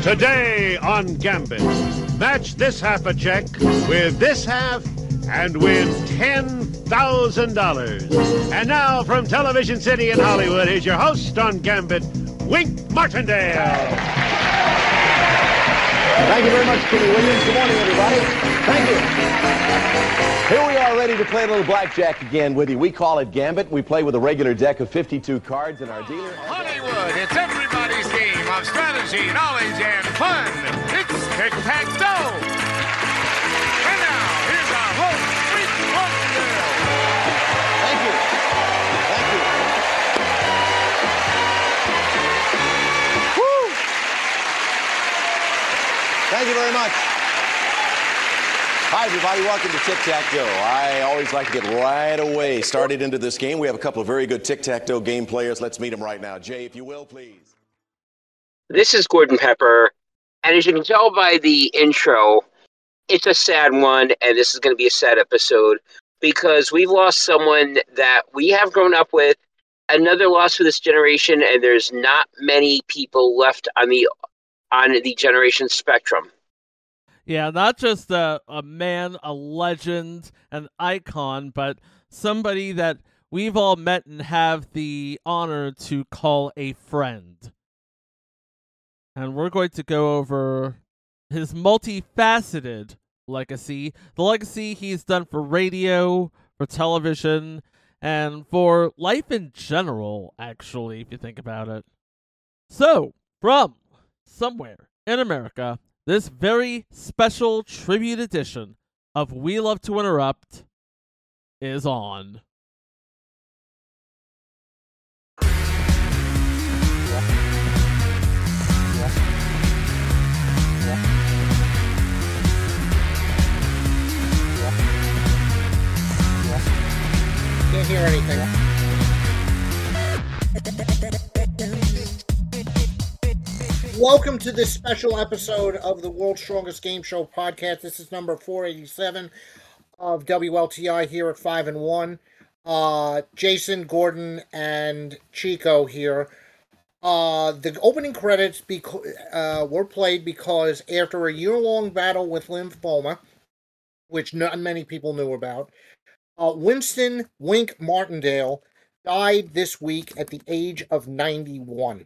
Today on Gambit, match this half a check with this half and win $10,000. And now from Television City in Hollywood, here's your host on Gambit, Wink Martindale. Thank you very much, Kenny Williams. Good morning, everybody. Thank you. Here we are ready to play a little blackjack again with you. We call it Gambit. We play with a regular deck of 52 cards, and our dealer... Hollywood, it's everybody's game of strategy, knowledge, and fun. It's Tic-Tac-Toe. And now, here's our host, Wink Martindale. Thank you. Thank you. Woo! Thank you very much. Hi, everybody. Welcome to Tic-Tac-Toe. I always like to get right away started into this game. We have a couple of very good Tic-Tac-Toe game players. Let's meet them right now. Jay, if you will, please. This is Gordon Pepper, and as you can tell by the intro, it's a sad one, and this is going to be a sad episode, because we've lost someone that we have grown up with, another loss for this generation, and there's not many people left on the generation spectrum. Yeah, not just a man, a legend, an icon, but somebody that we've all met and have the honor to call a friend. And we're going to go over his multifaceted legacy, the legacy he's done for radio, for television, and for life in general, actually, if you think about it. So, from somewhere in America, this very special tribute edition of We Love to Interrupt is on. Can't hear anything. Welcome to this special episode of the World's Strongest Game Show podcast. This is number 487 of WLTI here at 5 and 1. Jason, Gordon, and Chico here. The opening credits were played because after a year-long battle with lymphoma, which not many people knew about, Winston Wink Martindale died this week at the age of 91.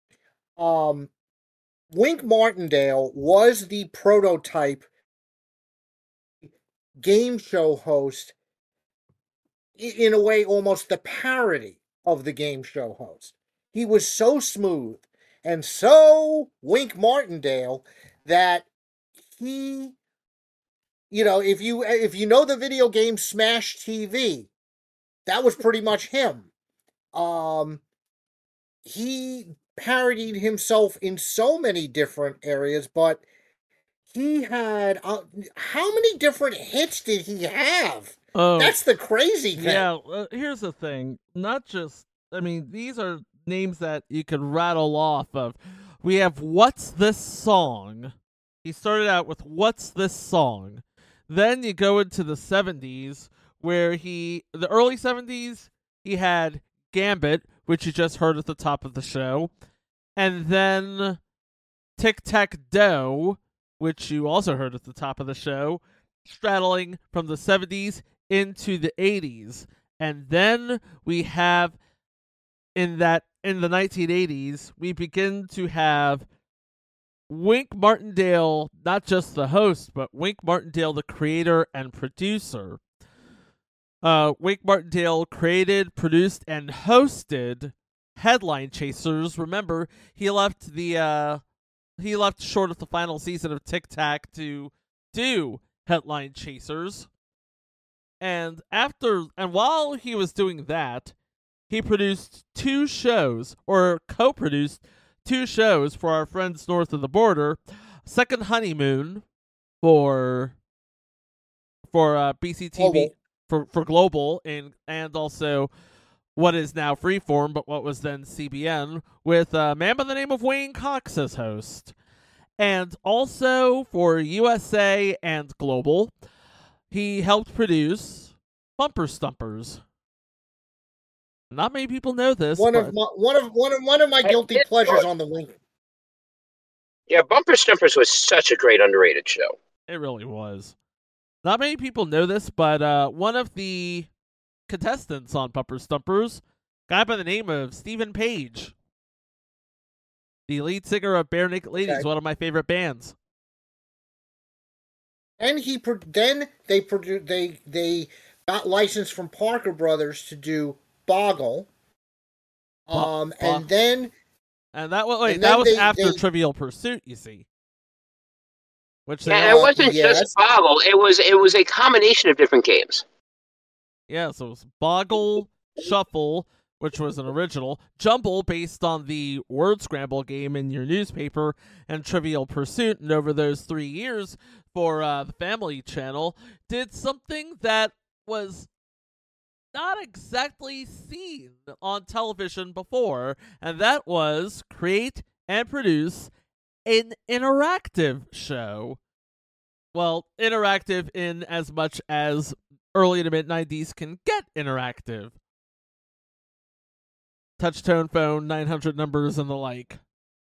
Wink Martindale was the prototype game show host, in a way almost the parody of the game show host. He was so smooth and so Wink Martindale that he, if you know the video game Smash TV, that was pretty much him. He parodied himself in so many different areas, but he had how many different hits did he have? Oh, that's the crazy thing. Yeah, here's the thing. These are names that you could rattle off of. We have What's This Song? He started out with What's This Song? Then you go into the 70s, where the early 70s, he had Gambit, which you just heard at the top of the show, and then Tic-Tac-Toe, which you also heard at the top of the show, straddling from the 70s into the 80s. And then we have, in the 1980s, we begin to have Wink Martindale, not just the host, but Wink Martindale, the creator and producer. Wink Martindale created, produced, and hosted Headline Chasers. Remember, he left short of the final season of Tic Tac to do Headline Chasers. And while he was doing that, he produced two shows, or co-produced two shows for our friends north of the border. Second Honeymoon for BCTV. For Global, and also what is now Freeform, but what was then CBN, with a man by the name of Wayne Cox as host. And also for USA and Global, he helped produce Bumper Stumpers. Not many people know this. One of my guilty pleasures on the Wink. Yeah, Bumper Stumpers was such a great underrated show. It really was. Not many people know this, but one of the contestants on Bumper Stumpers, a guy by the name of Stephen Page, the lead singer of Bare Naked Ladies, Okay. one of my favorite bands. And they got licensed from Parker Brothers to do Boggle. And then And that was and then after they- Trivial Pursuit, you see. Which And they it wasn't yes. just Boggle. It was a combination of different games. yeah, so it was Boggle, Shuffle, which was an original, Jumble based on the word scramble game in your newspaper, and Trivial Pursuit. And over those 3 years for the Family Channel, did something that was not exactly seen on television before, and that was create and produce an interactive show. Well, interactive in as much as early to mid-90s can get interactive. Touch-tone phone, 900 numbers, and the like.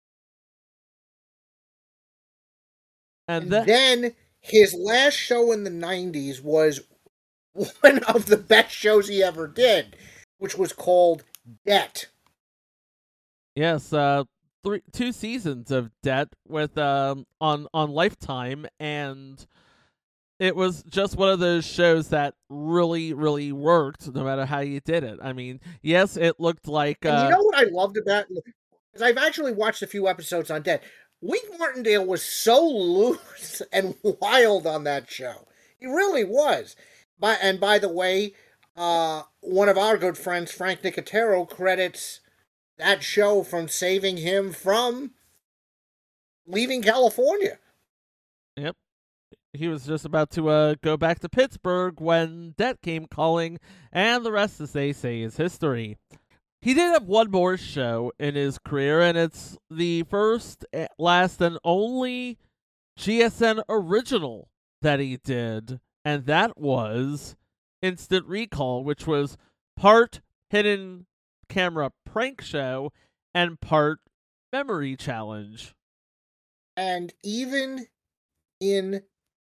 And then his last show in the 90s was one of the best shows he ever did, which was called Debt. Yes, 2 seasons of Debt with on Lifetime, and it was just one of those shows that really, really worked no matter how you did it. I mean, yes, it looked like And you know what I loved about it? Because I've actually watched a few episodes on Debt. Wink Martindale was so loose and wild on that show. He really was. By the way, one of our good friends, Frank Nicotero, credits that show from saving him from leaving California. Yep. He was just about to go back to Pittsburgh when Debt came calling, and the rest, as they say, is history. He did have one more show in his career, and it's the first, last, and only GSN original that he did, and that was Instant Recall, which was part hidden camera prank show and part memory challenge. And even in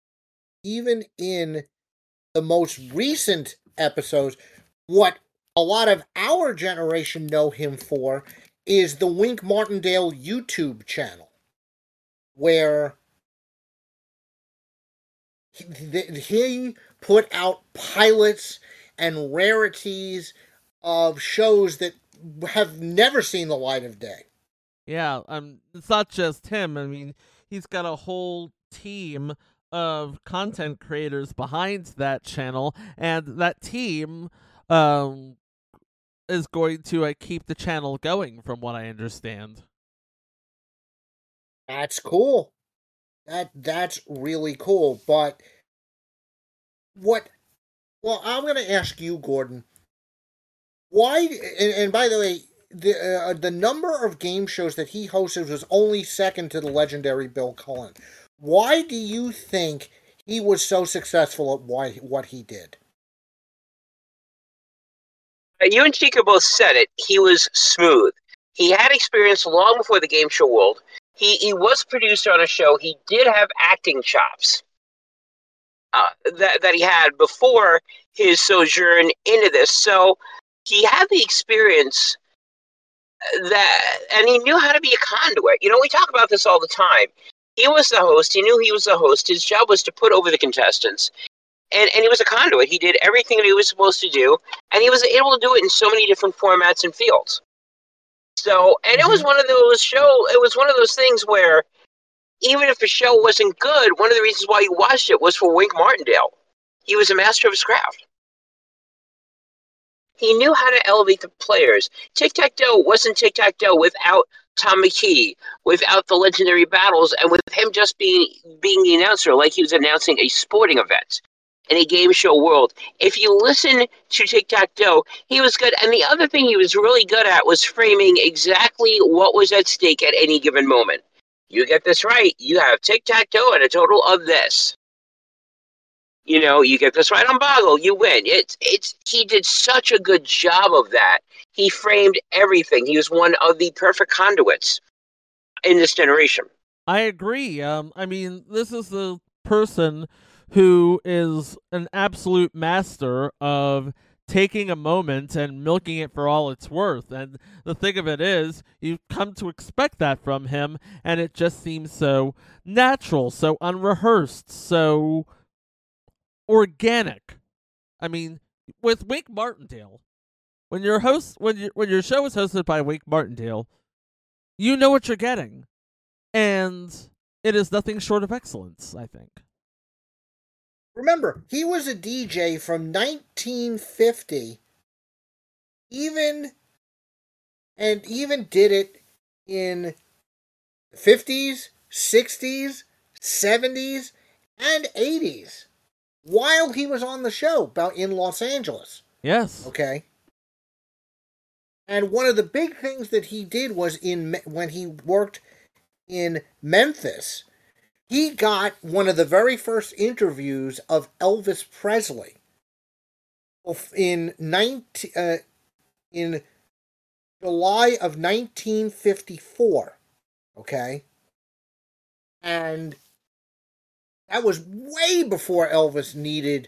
the most recent episodes, what a lot of our generation know him for is the Wink Martindale YouTube channel, where he put out pilots and rarities of shows that have never seen the light of day. Yeah, it's not just him. I mean, he's got a whole team of content creators behind that channel, and that team is going to keep the channel going, from what I understand. That's cool. That's really cool. But I'm going to ask you, Gordon, why? And by the way, the number of game shows that he hosted was only second to the legendary Bill Cullen. Why do you think he was so successful at what he did? You and Chico both said it. He was smooth. He had experience long before the game show world. He was producer on a show. He did have acting chops that he had before his sojourn into this. So he had the experience and he knew how to be a conduit. You know, we talk about this all the time. He was the host. He knew he was the host. His job was to put over the contestants. And he was a conduit. He did everything that he was supposed to do. And he was able to do it in so many different formats and fields. So, and it was one of those things where even if a show wasn't good, one of the reasons why you watched it was for Wink Martindale. He was a master of his craft. He knew how to elevate the players. Tic-Tac-Toe wasn't Tic-Tac-Toe without Tom McKee, without the legendary battles, and with him just being the announcer, like he was announcing a sporting event in a game show world. If you listen to Tic-Tac-Toe, he was good. And the other thing he was really good at was framing exactly what was at stake at any given moment. You get this right, you have Tic-Tac-Toe and a total of this. You know, you get this right on Boggle, you win. He did such a good job of that. He framed everything. He was one of the perfect conduits in this generation. I agree. I mean, this is the person who is an absolute master of taking a moment and milking it for all it's worth. And the thing of it is, you've come to expect that from him, and it just seems so natural, so unrehearsed, so organic. I mean, with Wink Martindale, when your show is hosted by Wink Martindale, you know what you're getting. And it is nothing short of excellence, I think. Remember, he was a DJ from 1950, even did it in the 50s, 60s, 70s, and 80s while he was on the show in Los Angeles. Yes. Okay. And one of the big things that he did was when he worked in Memphis, he got one of the very first interviews of Elvis Presley in July of 1954. Okay? And that was way before Elvis needed,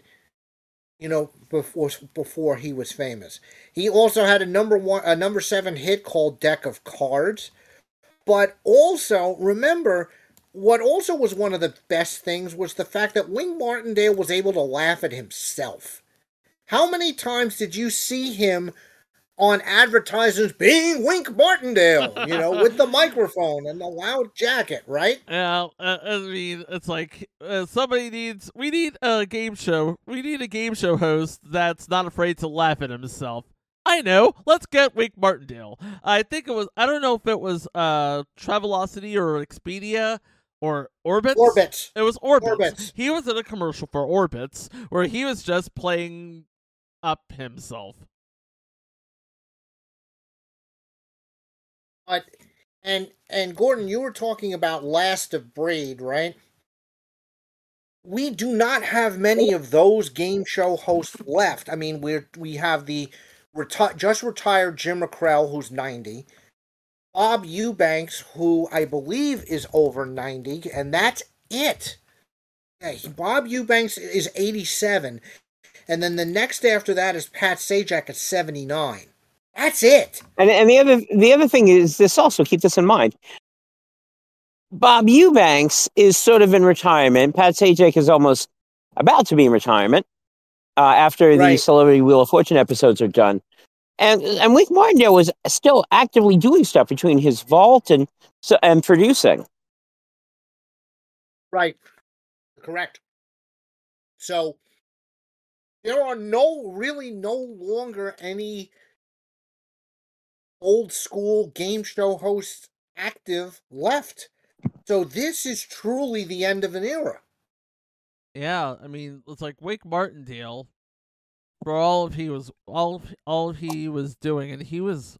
before he was famous. He also had a number 7 hit called Deck of Cards. But also, remember, what also was one of the best things was the fact that Wink Martindale was able to laugh at himself. How many times did you see him on advertisements being Wink Martindale, with the microphone and the loud jacket, right? Yeah, I mean, it's like we need a game show host that's not afraid to laugh at himself. I know. Let's get Wink Martindale. I don't know if it was Travelocity or Expedia or Orbitz. Orbitz. It was Orbitz. Orbitz. He was in a commercial for Orbitz where he was just playing up himself. And Gordon, you were talking about Last of Breed, right? We do not have many of those game show hosts left. I mean, we have the just retired Jim McCrell, who's 90. Bob Eubanks, who I believe is over 90, and that's it. Yeah, Bob Eubanks is 87, and then the next after that is Pat Sajak at 79. That's it. And the other thing is this also, keep this in mind. Bob Eubanks is sort of in retirement. Pat Sajak is almost about to be in retirement after the Celebrity Wheel of Fortune episodes are done. And Wink Martindale was still actively doing stuff between his vault and producing. Right. Correct. So there are no longer any old school game show hosts active left. So this is truly the end of an era. Yeah, I mean, it's like Wink Martindale, for all he was doing, and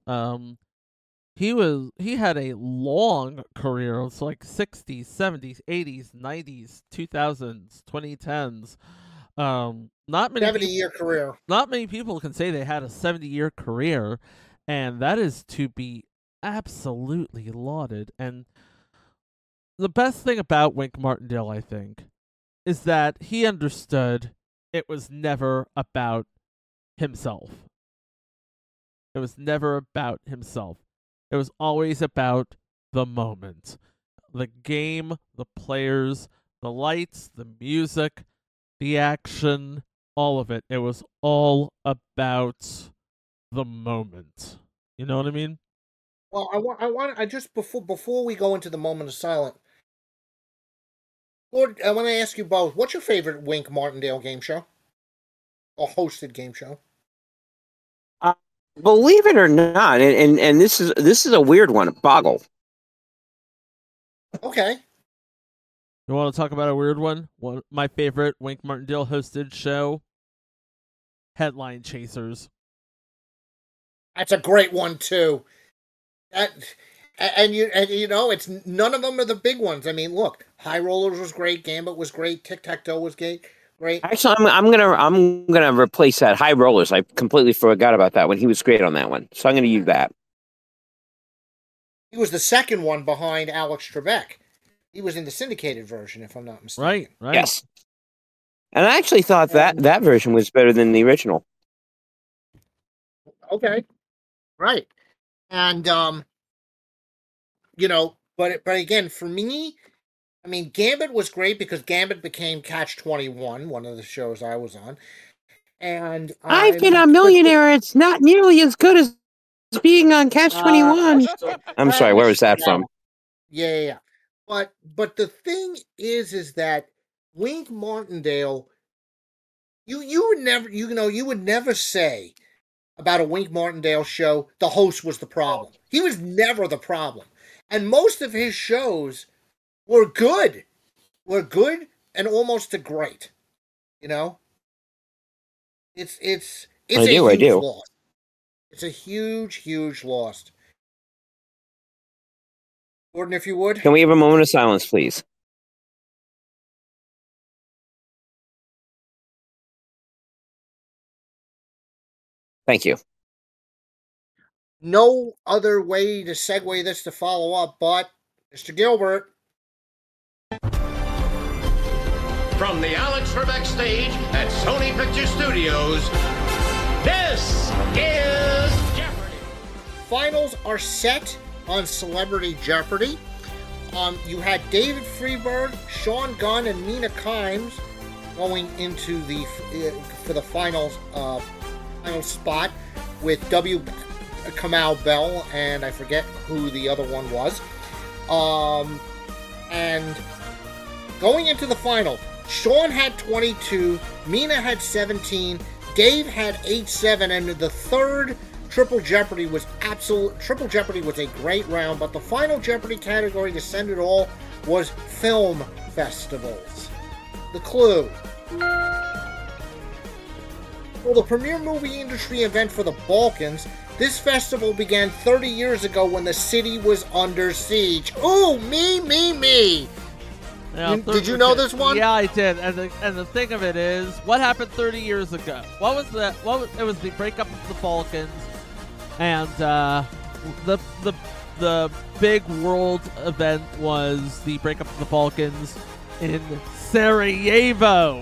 he had a long career. It's like 60s, 70s, 80s, 90s, 2000s, 2010s. Not many 70-year career. Not many people can say they had a 70-year career, and that is to be absolutely lauded. And the best thing about Wink Martindale, I think, is that he understood it was never about himself. It was never about himself. It was always about the moment. The game, the players, the lights, the music, the action, all of it. It was all about the moment. You know what I mean? Well, I just before we go into the moment of silence, Lord, I want to ask you both, what's your favorite Wink Martindale game show? Or hosted game show? Believe it or not, and this is a weird one, Boggle. Okay. You want to talk about a weird one? My favorite Wink Martindale hosted show, Headline Chasers. That's a great one too. And it's none of them are the big ones. I mean, look, High Rollers was great, Gambit was great, Tic Tac Toe was great. Actually, I'm gonna replace that. High Rollers. I completely forgot about that one. He was great on that one, so I'm gonna use that. He was the second one behind Alex Trebek. He was in the syndicated version, if I'm not mistaken. Right. Yes. And I actually thought that version was better than the original. Okay. Right. And but again, for me, I mean, Gambit was great because Gambit became Catch 21, one of the shows I was on. And I've been a millionaire. It's not nearly as good as being on Catch 21. I'm sorry, where was that from? Yeah. But the thing is that Wink Martindale, you would never say about a Wink Martindale show the host was the problem. He was never the problem. And most of his shows were good. And almost to great. You know? It's a huge loss. It's a huge loss. Gordon, if you would. Can we have a moment of silence, please? Thank you. No other way to segue this to follow up, but Mr. Gilbert. From the Alex Trebek stage at Sony Picture Studios, this is Jeopardy! Finals are set on Celebrity Jeopardy. You had David Freeberg, Sean Gunn, and Mina Kimes going into for the final spot with W. Kamau Bell, and I forget who the other one was. And going into the final, Sean had 22, Mina had 17, Dave had 8-7, and the third Triple Jeopardy was a great round, but the final Jeopardy category to send it all was film festivals. The clue. Well, the premier movie industry event for the Balkans, this festival began 30 years ago when the city was under siege. Ooh, me. Yeah, did you know this one? Yeah, I did. And the thing of it is, what happened 30 years ago? It was the breakup of the Balkans, and the big world event was the breakup of the Balkans in Sarajevo.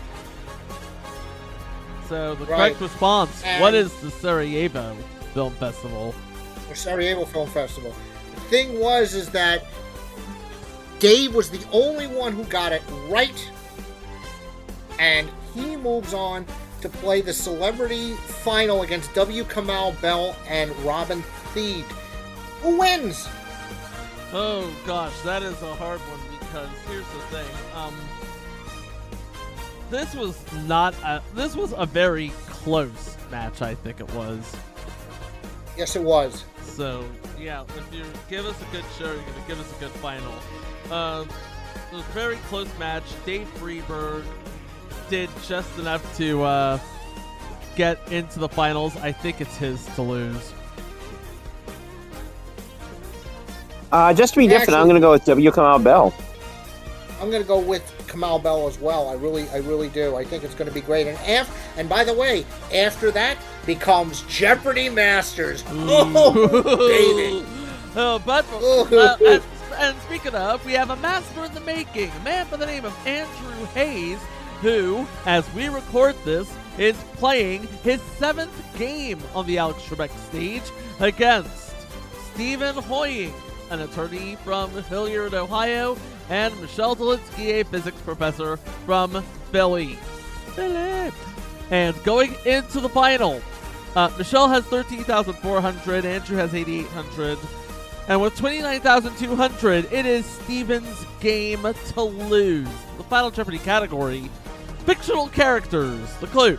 So the correct response, what is the Sarajevo Film Festival? Or Sarajevo Film Festival. The thing is that Dave was the only one who got it right, and he moves on to play the celebrity final against W. Kamau Bell and Robin Thede. Who wins? Oh gosh, that is a hard one because here's the thing. This was a very close match, I think it was. Yes, it was. So, yeah, if you give us a good show, you're going to give us a good final. It was a very close match. Dave Freeberg did just enough to get into the finals. I think it's his to lose. Just to be different, I'm going to go with W. Kamau Bell. I'm going to go with Kamau Bell as well. I really do. I think it's going to be great. And by the way, after that becomes Jeopardy Masters. Oh, baby. And speaking of, we have a master in the making, a man by the name of Andrew Hayes, who, as we record this, is playing his 7th game on the Alex Trebek stage against Stephen Hoying, an attorney from Hilliard, Ohio, and Michelle Dolinsky, a physics professor from Philly. And going into the final, Michelle has 13,400, Andrew has 8,800, and with 29,200, it is Stephen's game to lose. The final Jeopardy category, fictional characters. The clue.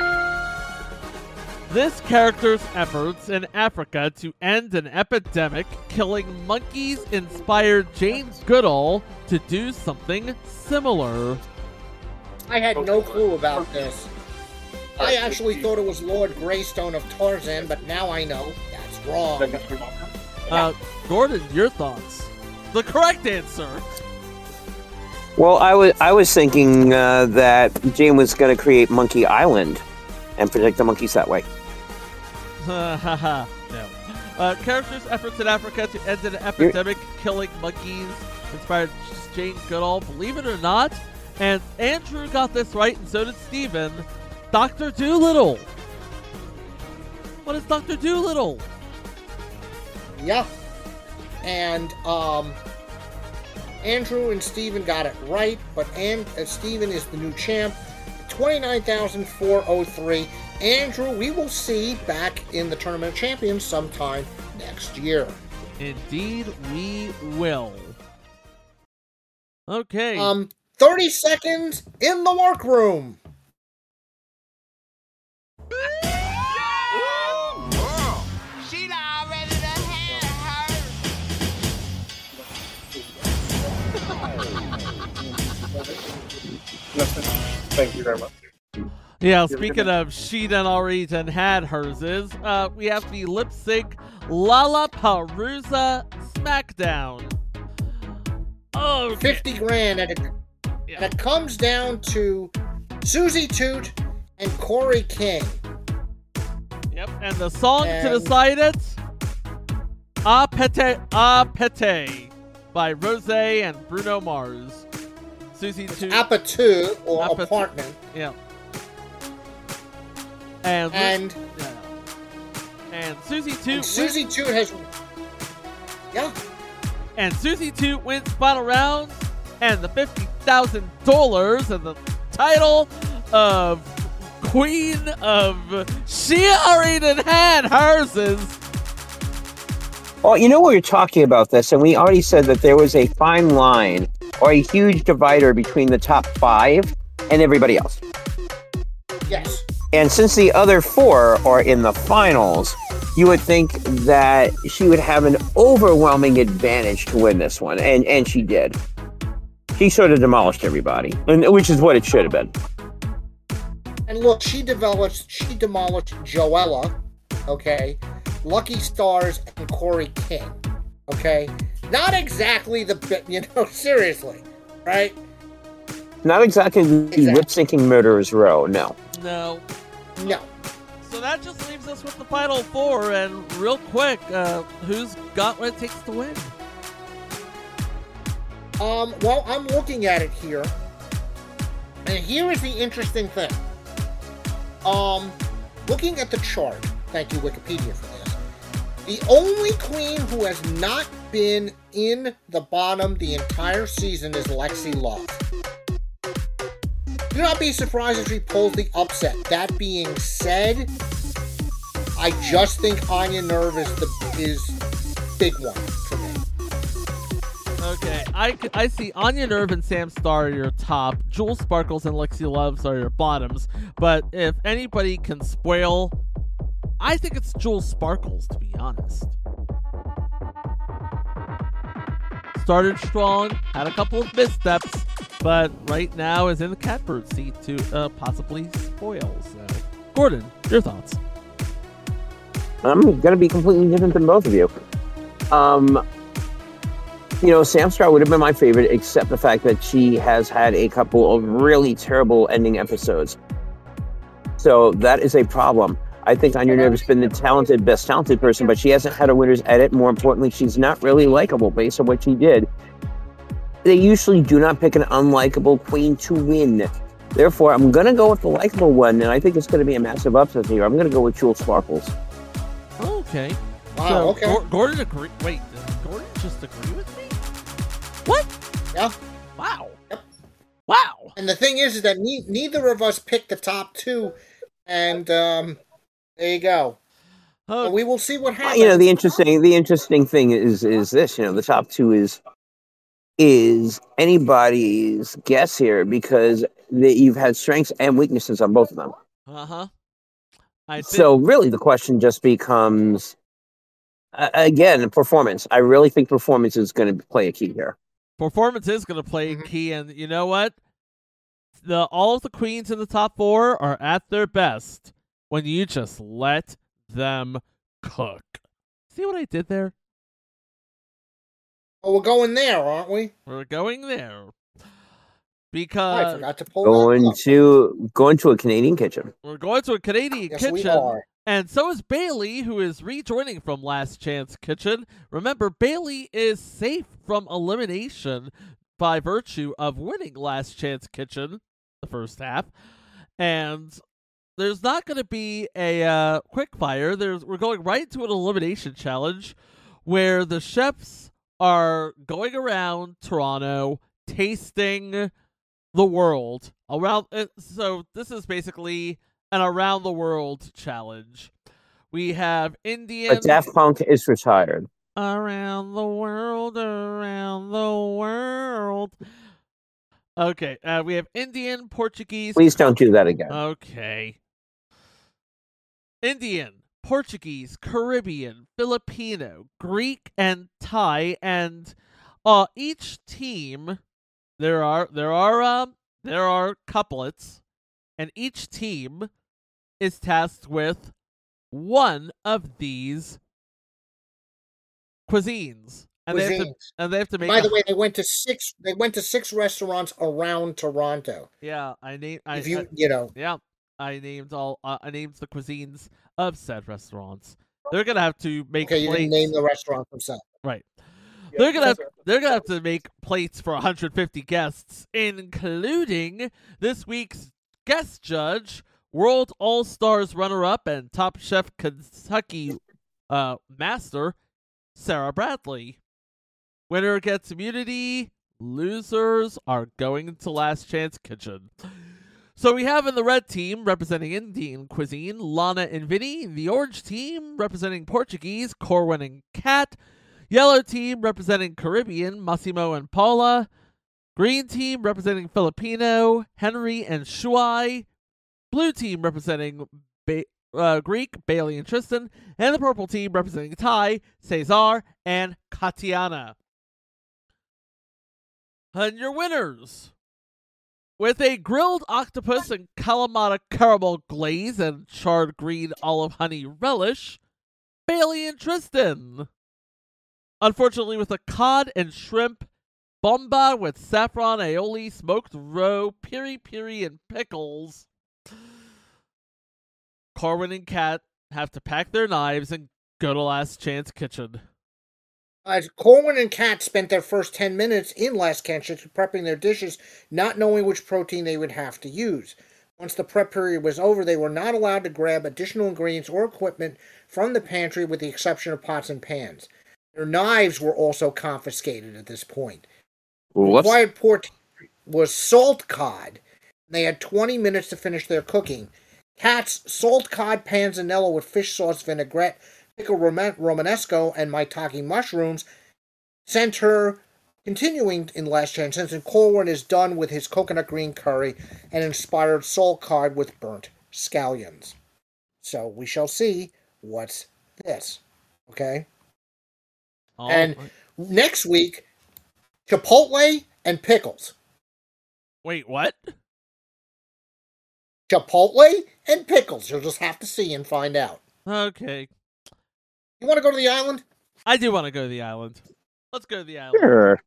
This character's efforts in Africa to end an epidemic killing monkeys inspired James Goodall to do something similar. I had no clue about this. I actually thought it was Lord Greystone of Tarzan, but now I know that's wrong. Gordon, your thoughts? The correct answer. Well, I was thinking that Jane was going to create Monkey Island and protect the monkeys that way. No. Characters' efforts in Africa to end an epidemic killing monkeys inspired Jane Goodall, believe it or not. And Andrew got this right, and so did Steven. Dr. Dolittle. What is Dr. Dolittle? Yeah. And Andrew and Steven got it right, but Steven is the new champ. 29,403. Andrew, we will see back in the Tournament of Champions sometime next year. Indeed, we will. Okay. 30 seconds in the workroom. Sheila already done had Thank you very much. Yeah, speaking of she done already done had hers is, we have the lip sync Lollapalooza SmackDown. Oh, 50 grand, and it comes down to Susie Toot and Corey King. Yep, and the song to decide it, A Pete by Rose and Bruno Mars. Susie Toot. Apatu, or Apatu. apartment. Yeah. And Susie Toot. And Susie Toot has. Yeah. And Susie Toot wins final round and the $50,000 and the title of Queen of She Already Done Had Hers is. Well, you know, we were talking about this, and we already said that there was a fine line or a huge divider between the top 5 and everybody else. Yes. And since the other 4 are in the finals, you would think that she would have an overwhelming advantage to win this one, and she did. She sort of demolished everybody, which is what it should have been. And look, she demolished Joella, okay, Lucky Stars, and Corey King, okay? Not exactly seriously, right? Not exactly the lip-syncing murderer's row, no. No. No. So that just leaves us with the final 4, and real quick, who's got what it takes to win? Well, I'm looking at it here, and here is the interesting thing. Looking at the chart, thank you Wikipedia for this, the only queen who has not been in the bottom the entire season is Lexi Love. Do not be surprised if she pulls the upset. That being said, I just think Anya Nerve is big one for me. Okay, I see Anya Nerve and Sam Starr are your top, Jewel Sparkles and Lexi Loves are your bottoms, but if anybody can spoil, I think it's Jewel Sparkles, to be honest. Started strong, had a couple of missteps, but right now is in the catbird seat to possibly spoil. So, Gordon, your thoughts? I'm going to be completely different than both of you. You know, Sam Starr would have been my favorite, except the fact that she has had a couple of really terrible ending episodes. So that is a problem. I think Anya Nerve has been the best talented person, but she hasn't had a winner's edit. More importantly, she's not really likable based on what she did. They usually do not pick an unlikable queen to win. Therefore, I'm going to go with the likable one, and I think it's going to be a massive upset here. I'm going to go with Jewel Sparkles. Okay. Wow, so, okay. Gordon agree. Wait, did Gordon just agree with me? What? Yeah. Wow. Yep. Wow. And the thing is that neither of us picked the top 2, and there you go. Oh. We will see what happens. You know, the interesting thing is this. You know, the top 2 is anybody's guess here because you've had strengths and weaknesses on both of them. Uh-huh. So really the question just becomes, again, performance. I really think performance is going to play a key here. Performance is going to play a key, and you know what? All of the queens in the top 4 are at their best when you just let them cook. See what I did there? Oh, we're going there, aren't we? We're going there. I forgot to pull going to a Canadian kitchen. We're going to a Canadian yes, kitchen. We are. And so is Bailey, who is rejoining from Last Chance Kitchen. Remember, Bailey is safe from elimination by virtue of winning Last Chance Kitchen the first half. And there's not going to be a quick fire. We're going right to an elimination challenge where the chefs are going around Toronto tasting the world around. So this is basically an around the world challenge. We have Indian. But Daft Punk is retired. Around the world, around the world. Okay, we have Indian, Portuguese. Please don't do that again. Okay. Indian, Portuguese, Caribbean, Filipino, Greek, and Thai, and each team there are couplets, and each team is tasked with one of these cuisines. And they have to make. By the way, they went to six restaurants around Toronto. Yeah, I named the cuisines of said restaurants. They're gonna have to make. Okay, you plates. didn't name the restaurant themselves. Right. They're gonna have to make plates for 150 guests, including this week's guest judge, World All Stars runner-up and Top Chef Kentucky master, Sarah Bradley. Winner gets immunity. Losers are going to Last Chance Kitchen. So we have in the red team, representing Indian cuisine, Lana and Vinny. The orange team, representing Portuguese, Corwin and Kat. Yellow team, representing Caribbean, Massimo and Paula. Green team, representing Filipino, Henry and Shuai. Blue team, representing Greek, Bailey and Tristan. And the purple team, representing Thai, Cesar and Katiana. And your winners, with a grilled octopus and Kalamata caramel glaze and charred green olive honey relish, Bailey and Tristan. Unfortunately, with a cod and shrimp bomba with saffron, aioli, smoked roe, piri-piri, and pickles, Corwin and Kat have to pack their knives and go to Last Chance Kitchen. Corwin and Kat spent their first 10 minutes in Last Chance Kitchen prepping their dishes, not knowing which protein they would have to use. Once the prep period was over, they were not allowed to grab additional ingredients or equipment from the pantry with the exception of pots and pans. Their knives were also confiscated at this point. The required portion was salt cod. They had 20 minutes to finish their cooking. Kat's salt cod panzanella with fish sauce vinaigrette, pickle romanesco, and maitake mushrooms sent her continuing in Last Chance, since Corwin is done with his coconut green curry and inspired salt cod with burnt scallions. So we shall see what's this. Okay? And next week, Chipotle and pickles. Wait, what? Chipotle and pickles. You'll just have to see and find out. Okay. You want to go to the island? I do want to go to the island. Let's go to the island. Sure.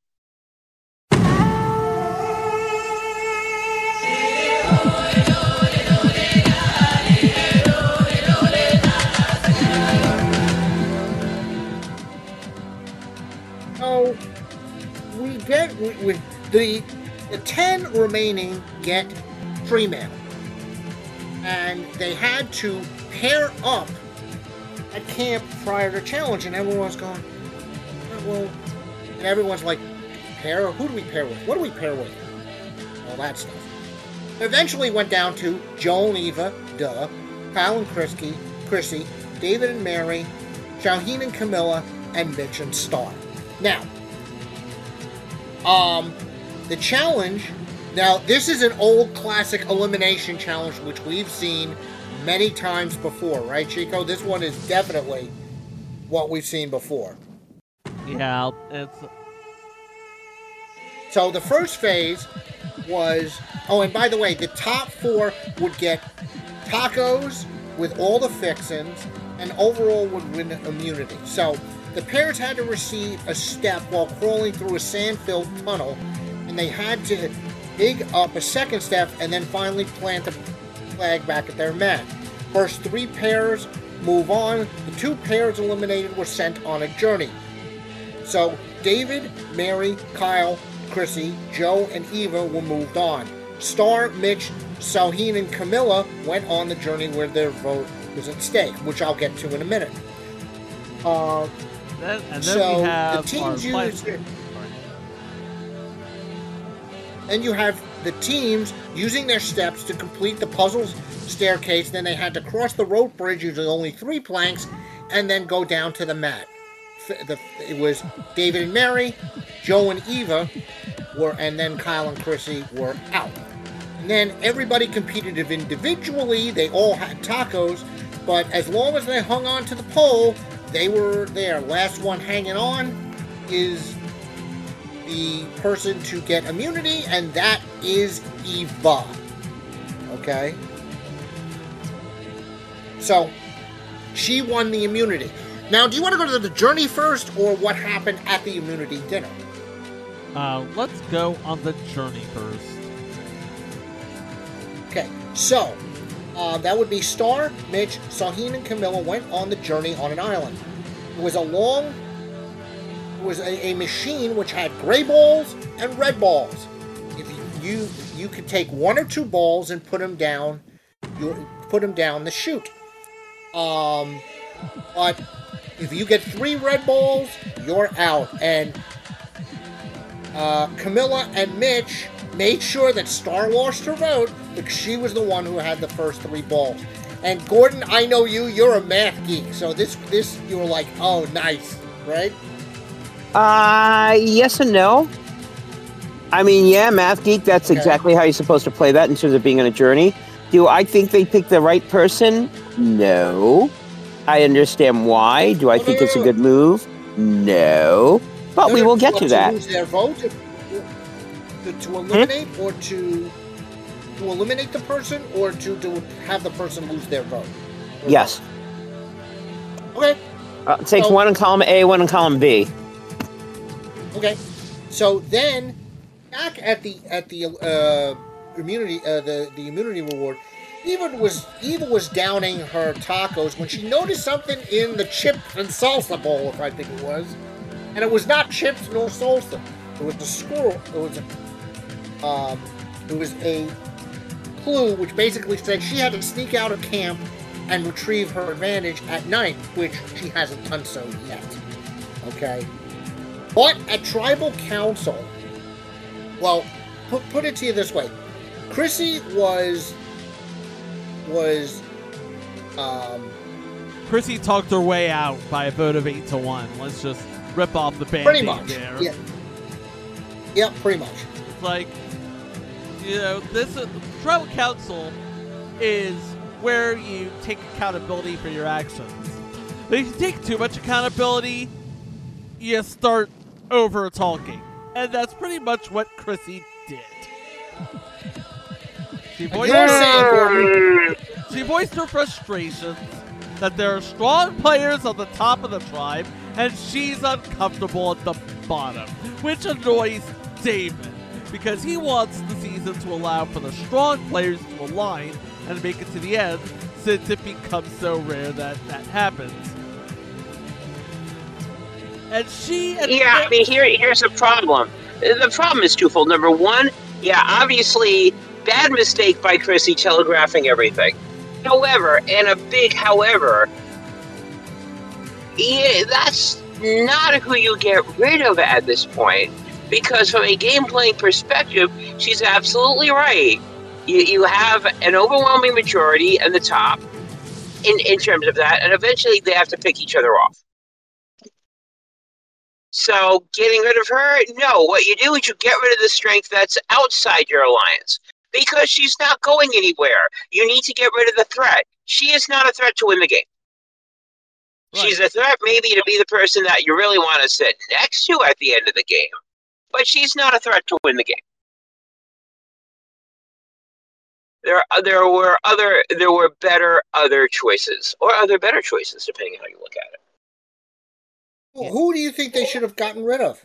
So we get the 10 remaining get free mail, and they had to pair up at camp prior to challenge, and everyone's going, well, and everyone's like, pair? Who do we pair with? What do we pair with? All that stuff. Eventually went down to Joel and Eva, Kyle and Chrissy, David and Mary, Shaheen and Camilla, and Mitch and Star. Now, the challenge, now this is an old classic elimination challenge which we've seen many times before, right, Chico? This one is definitely what we've seen before. Yeah, it's... So the first phase was, oh, and by the way, the top 4 would get tacos with all the fixins, and overall would win immunity. So the pairs had to receive a step while crawling through a sand-filled tunnel, and they had to dig up a second step and then finally plant a flag back at their mat. First 3 pairs move on. The two pairs eliminated were sent on a journey. So David, Mary, Kyle, Chrissy, Joe, and Eva were moved on. Star, Mitch, Salheen, and Camilla went on the journey where their vote was at stake, which I'll get to in a minute. Then so we have the teams used. Then you have the teams using their steps to complete the puzzle's staircase. Then they had to cross the rope bridge using only 3 planks, and then go down to the mat. It was David and Mary, Joe and Eva, and then Kyle and Chrissy were out. And then everybody competed individually. They all had tacos, but as long as they hung on to the pole, they were there. Last one hanging on is the person to get immunity, and that is Eva. Okay? So, she won the immunity. Now, do you want to go to the journey first, or what happened at the immunity dinner? Let's go on the journey first. Okay, so, that would be Star, Mitch, Salheen, and Camilla went on the journey on an island. It was a machine which had gray balls and red balls. If you could take 1 or 2 balls and put them down the chute. But if you get 3 red balls, you're out. And Camilla and Mitch made sure that Star lost her vote because she was the one who had the first 3 balls. And Gordon, I know you're a math geek, so this you were like, oh, nice, right? Yes and no. I mean, yeah, math geek, that's exactly how you're supposed to play that in terms of being on a journey. Do I think they picked the right person? No. I understand why. Do I think it's a good move? No. But we will get to that. To lose their vote? To eliminate, or to eliminate the person, or to have the person lose their vote? Yes. Okay. It takes 1 in column A, 1 in column B. Okay. So then, back at the immunity the immunity reward, Eva was downing her tacos when she noticed something in the chips and salsa bowl, if I think it was, and it was not chips nor salsa. It was a squirrel. It was a clue which basically said she had to sneak out of camp and retrieve her advantage at night, which she hasn't done so yet. Okay. But at Tribal Council, well, put it to you this way. Chrissy Chrissy talked her way out by a vote of 8-1. Let's just rip off the band-aid pretty much there. Yeah. Yeah, pretty much. It's like, this Tribal Council is where you take accountability for your actions. But if you take too much accountability, you start over-talking. And that's pretty much what Chrissy did. She voiced her frustrations that there are strong players on the top of the tribe, and she's uncomfortable at the bottom, which annoys David, because he wants the season to allow for the strong players to align and make it to the end, since it becomes so rare that that happens. And I mean, here's the problem. The problem is twofold. Number one, obviously, bad mistake by Chrissy telegraphing everything. However, and a big however, that's not who you get rid of at this point. Because from a game-playing perspective, she's absolutely right. You have an overwhelming majority at the top in terms of that, and eventually they have to pick each other off. So getting rid of her, no. What you do is you get rid of the strength that's outside your alliance. Because she's not going anywhere. You need to get rid of the threat. She is not a threat to win the game. Right. She's a threat maybe to be the person that you really want to sit next to at the end of the game. But she's not a threat to win the game. There were better other choices, or other better choices, depending on how you look at it. Well, who do you think they should have gotten rid of?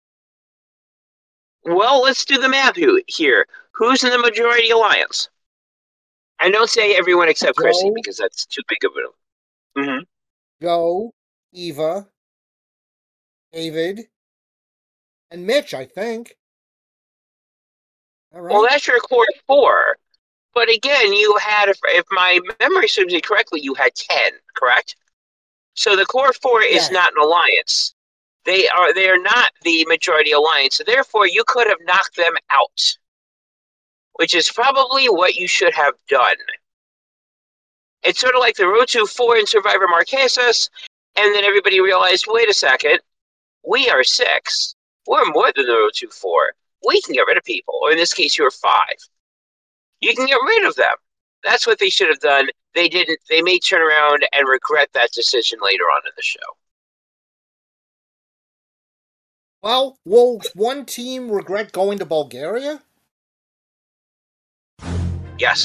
Well, let's do the math here. Who's in the majority alliance? I don't say everyone except Chrissy, because that's too big of a... Mm-hmm. Joe, Eva, David, and Mitch, I think. All right. Well, that's your core 4. But again, you had, if my memory serves me correctly, you had 10, correct? So the core 4 is Yes. not an alliance. They are not the majority alliance. So therefore, you could have knocked them out, which is probably what you should have done. It's sort of like the Road to 4 in Survivor Marquesas, and then everybody realized, wait a second, we are 6. We're more than the Road to 4. We can get rid of people, or in this case, you're 5. You can get rid of them. That's what they should have done. They didn't. They may turn around and regret that decision later on in the show. Well, will one team regret going to Bulgaria? Yes.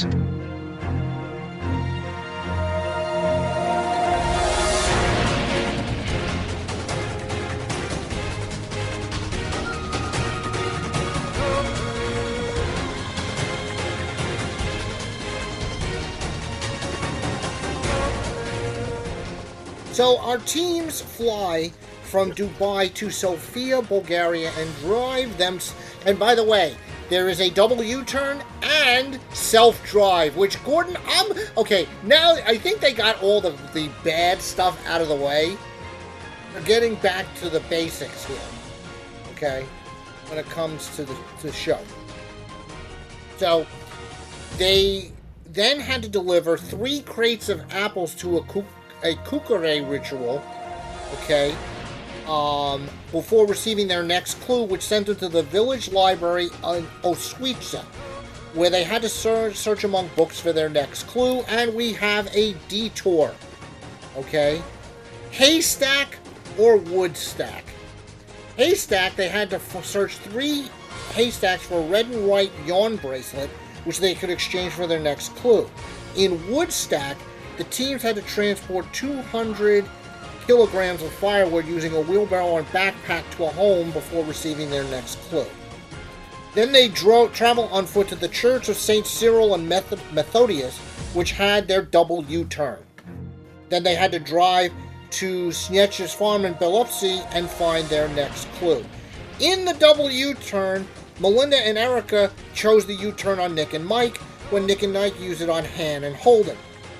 So our teams fly from Dubai to Sofia, Bulgaria, and drive them. And by the way, there is a double U-turn and self-drive, which Gordon, okay, now I think they got all the bad stuff out of the way. They're getting back to the basics here, okay, when it comes to the show. So, they then had to deliver 3 crates of apples to a kukare ritual, okay, before receiving their next clue, which sent them to the village library in Oswica, where they had to search among books for their next clue, and we have a detour, okay? Haystack or woodstack? Haystack, they had to search 3 haystacks for a red and white yarn bracelet, which they could exchange for their next clue. In woodstack, the teams had to transport 200 kilograms of firewood using a wheelbarrow and backpack to a home before receiving their next clue. Then they traveled on foot to the Church of St. Cyril and Methodius, which had their double U-turn. Then they had to drive to Sniech's farm in Belopsy and find their next clue. In the double U-turn, Melinda and Erica chose the U-turn on Nick and Mike, when Nick and Mike used it on Han and Holden.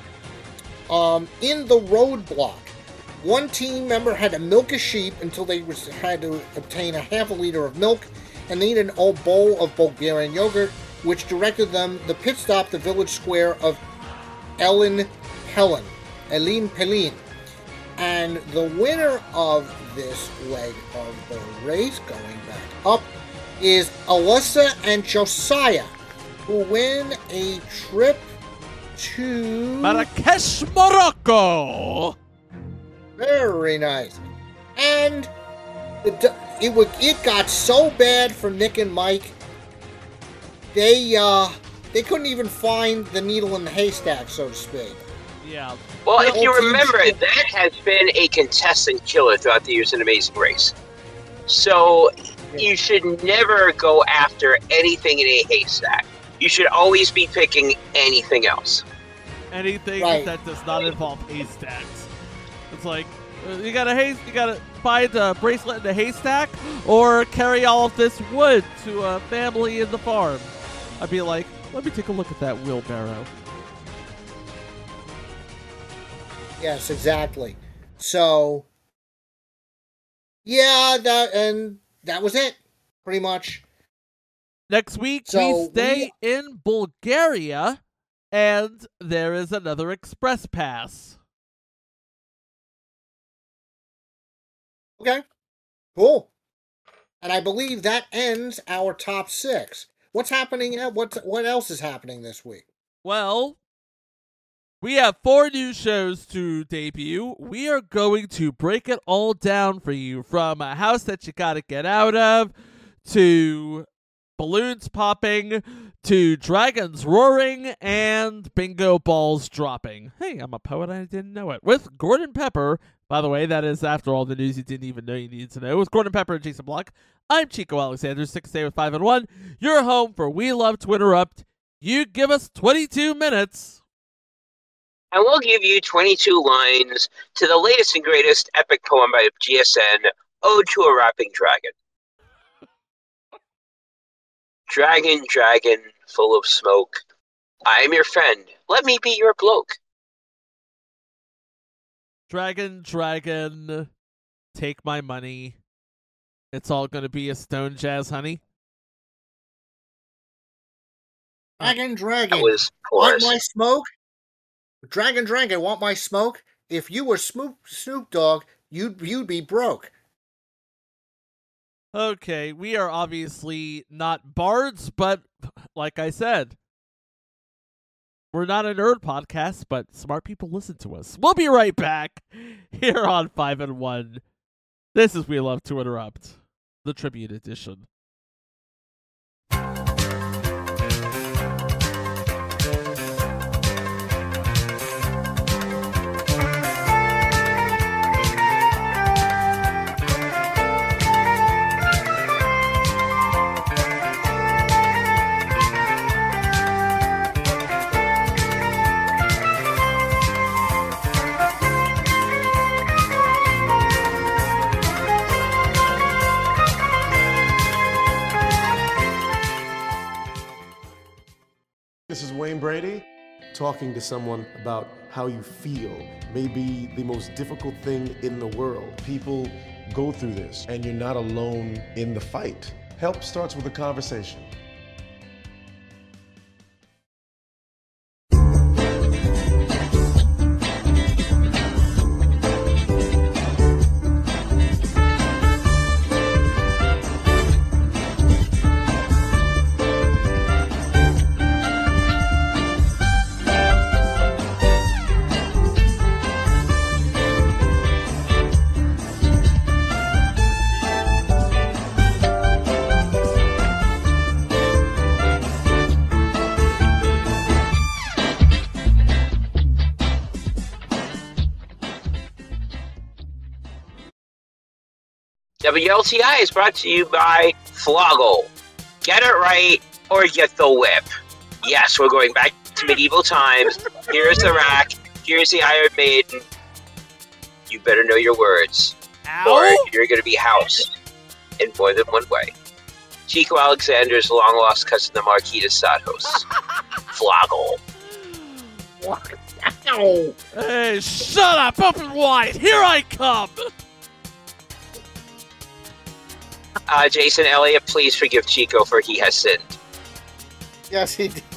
In the roadblock, one team member had to milk a sheep until they had to obtain a half a liter of milk, and they needed a bowl of Bulgarian yogurt, which directed them the pit stop the village square of Elin Pelin. And the winner of this leg of the race, going back up, is Alyssa and Josiah, who win a trip to Marrakesh, Morocco. Very nice. And it got so bad for Nick and Mike, they couldn't even find the needle in the haystack, so to speak. Yeah. Well, if you remember, that has been a contestant killer throughout the years in Amazing Race. So you should never go after anything in a haystack. You should always be picking anything else. Anything Right. that does not involve haystacks. It's like you gotta find a bracelet in a haystack, or carry all of this wood to a family in the farm. I'd be like, let me take a look at that wheelbarrow. Yes, exactly. So, yeah, that was it, pretty much. Next week, So we stay in Bulgaria, and there is another express pass. Okay, cool. And I believe that ends our top 6. What's happening now? What else is happening this week? Well, we have 4 new shows to debut. We are going to break it all down for you, from a house that you gotta get out of, to balloons popping, to dragons roaring, and bingo balls dropping. Hey, I'm a poet, I didn't know it. With Gordon Pepper. By the way, that is after all the news you didn't even know you needed to know. With Gordon Pepper and Jason Block, I'm Chico Alexander, 6 with 5 and 1. You're home for We Love Twitterupt. You give us 22 minutes. And we'll give you 22 lines to the latest and greatest epic poem by GSN, Ode to a Rapping Dragon. Dragon, dragon, full of smoke, I am your friend, let me be your bloke. Dragon, dragon, take my money. It's all gonna be a stone jazz, honey. Dragon, dragon, That was want chorus. my smoke? Dragon, dragon, want my smoke? If you were Snoop Dogg, you'd be broke. Okay, we are obviously not bards, but like I said, we're not a nerd podcast, but smart people listen to us. We'll be right back here on 5 and 1. This is We Love to Interrupt, the Tribute Edition. This is Wayne Brady. Talking to someone about how you feel may be the most difficult thing in the world. People go through this, and you're not alone in the fight. Help starts with a conversation. WLTI is brought to you by Floggle. Get it right or get the whip. Yes, we're going back to medieval times. Here's the rack. Here's the Iron Maiden. You better know your words. Ow! Or you're going to be housed in more than one way. Chico Alexander's long-lost cousin, the Marquis de Santos. Floggle. Ow! Hey, shut up, open wide. Here I come. Jason Elliott, please forgive Chico for he has sinned. Yes, he did.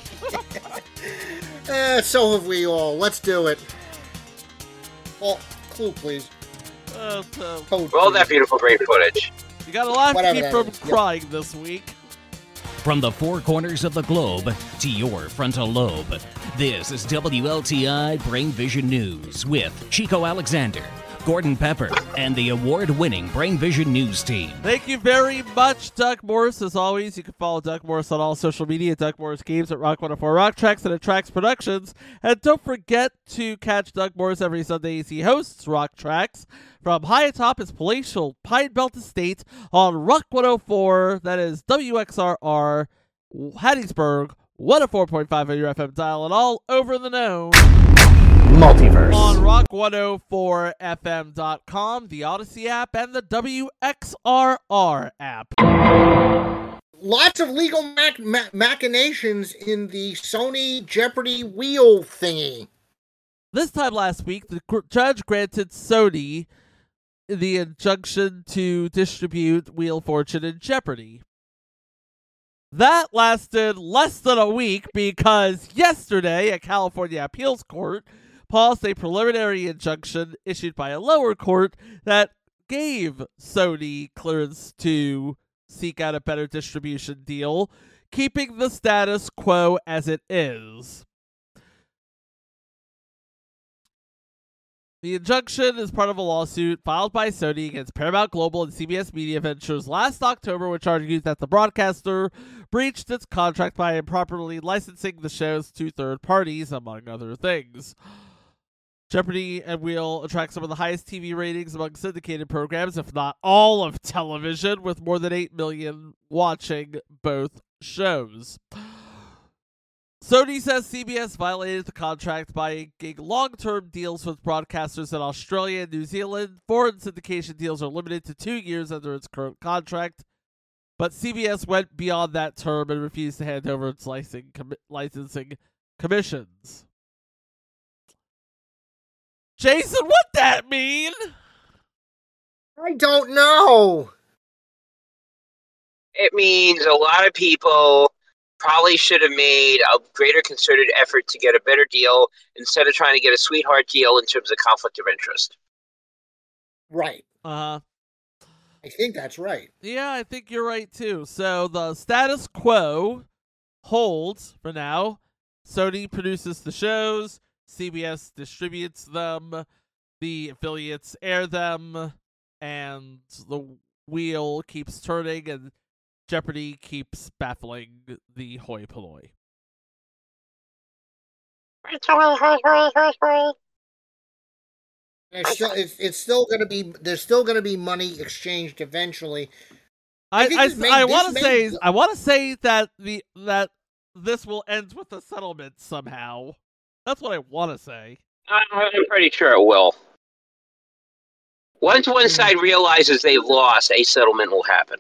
So have we all. Let's do it. Well, clue, please. Code, Roll that please. beautiful, great footage. You got a lot to Whatever keep that from is, yeah. crying this week. From the four corners of the globe to your frontal lobe, this is WLTI Brain Vision News with Chico Alexander, Gordon Pepper, and the award-winning Brain Vision News team. Thank you very much, Doug Morris. As always, you can follow Doug Morris on all social media, Doug Morris Games at Rock 104 Rock Tracks and at Tracks Productions. And don't forget to catch Doug Morris every Sunday as he hosts Rock Tracks from high atop his palatial Pine Belt Estate on Rock 104. That is WXRR, Hattiesburg, 104.5 on your FM dial, and all over the known. Multiverse. On rock104fm.com, the Odyssey app, and the WXRR app. Lots of legal machinations in the Sony Jeopardy wheel thingy. This time last week, the judge granted Sony the injunction to distribute Wheel of Fortune and Jeopardy. That lasted less than a week because yesterday, a California appeals court paused a preliminary injunction issued by a lower court that gave Sony clearance to seek out a better distribution deal, keeping the status quo as it is. The injunction is part of a lawsuit filed by Sony against Paramount Global and CBS Media Ventures last October, which argued that the broadcaster breached its contract by improperly licensing the shows to third parties, among other things. Jeopardy and Wheel attract some of the highest TV ratings among syndicated programs, if not all of television, with more than 8 million watching both shows. Sony says CBS violated the contract by making long-term deals with broadcasters in Australia and New Zealand. Foreign syndication deals are limited to 2 years under its current contract, but CBS went beyond that term and refused to hand over its licensing commissions. Jason, what that mean? I don't know. It means a lot of people probably should have made a greater concerted effort to get a better deal instead of trying to get a sweetheart deal in terms of conflict of interest. Right. I think that's right. Yeah, I think you're right too. So the status quo holds for now. Sony produces the shows, CBS distributes them, the affiliates air them, and the wheel keeps turning, and Jeopardy keeps baffling the hoi polloi. It's still going to be. There's still going to be money exchanged eventually. I want to say that this will end with a settlement somehow. That's what I want to say. I'm pretty sure it will. Once one side realizes they've lost, a settlement will happen.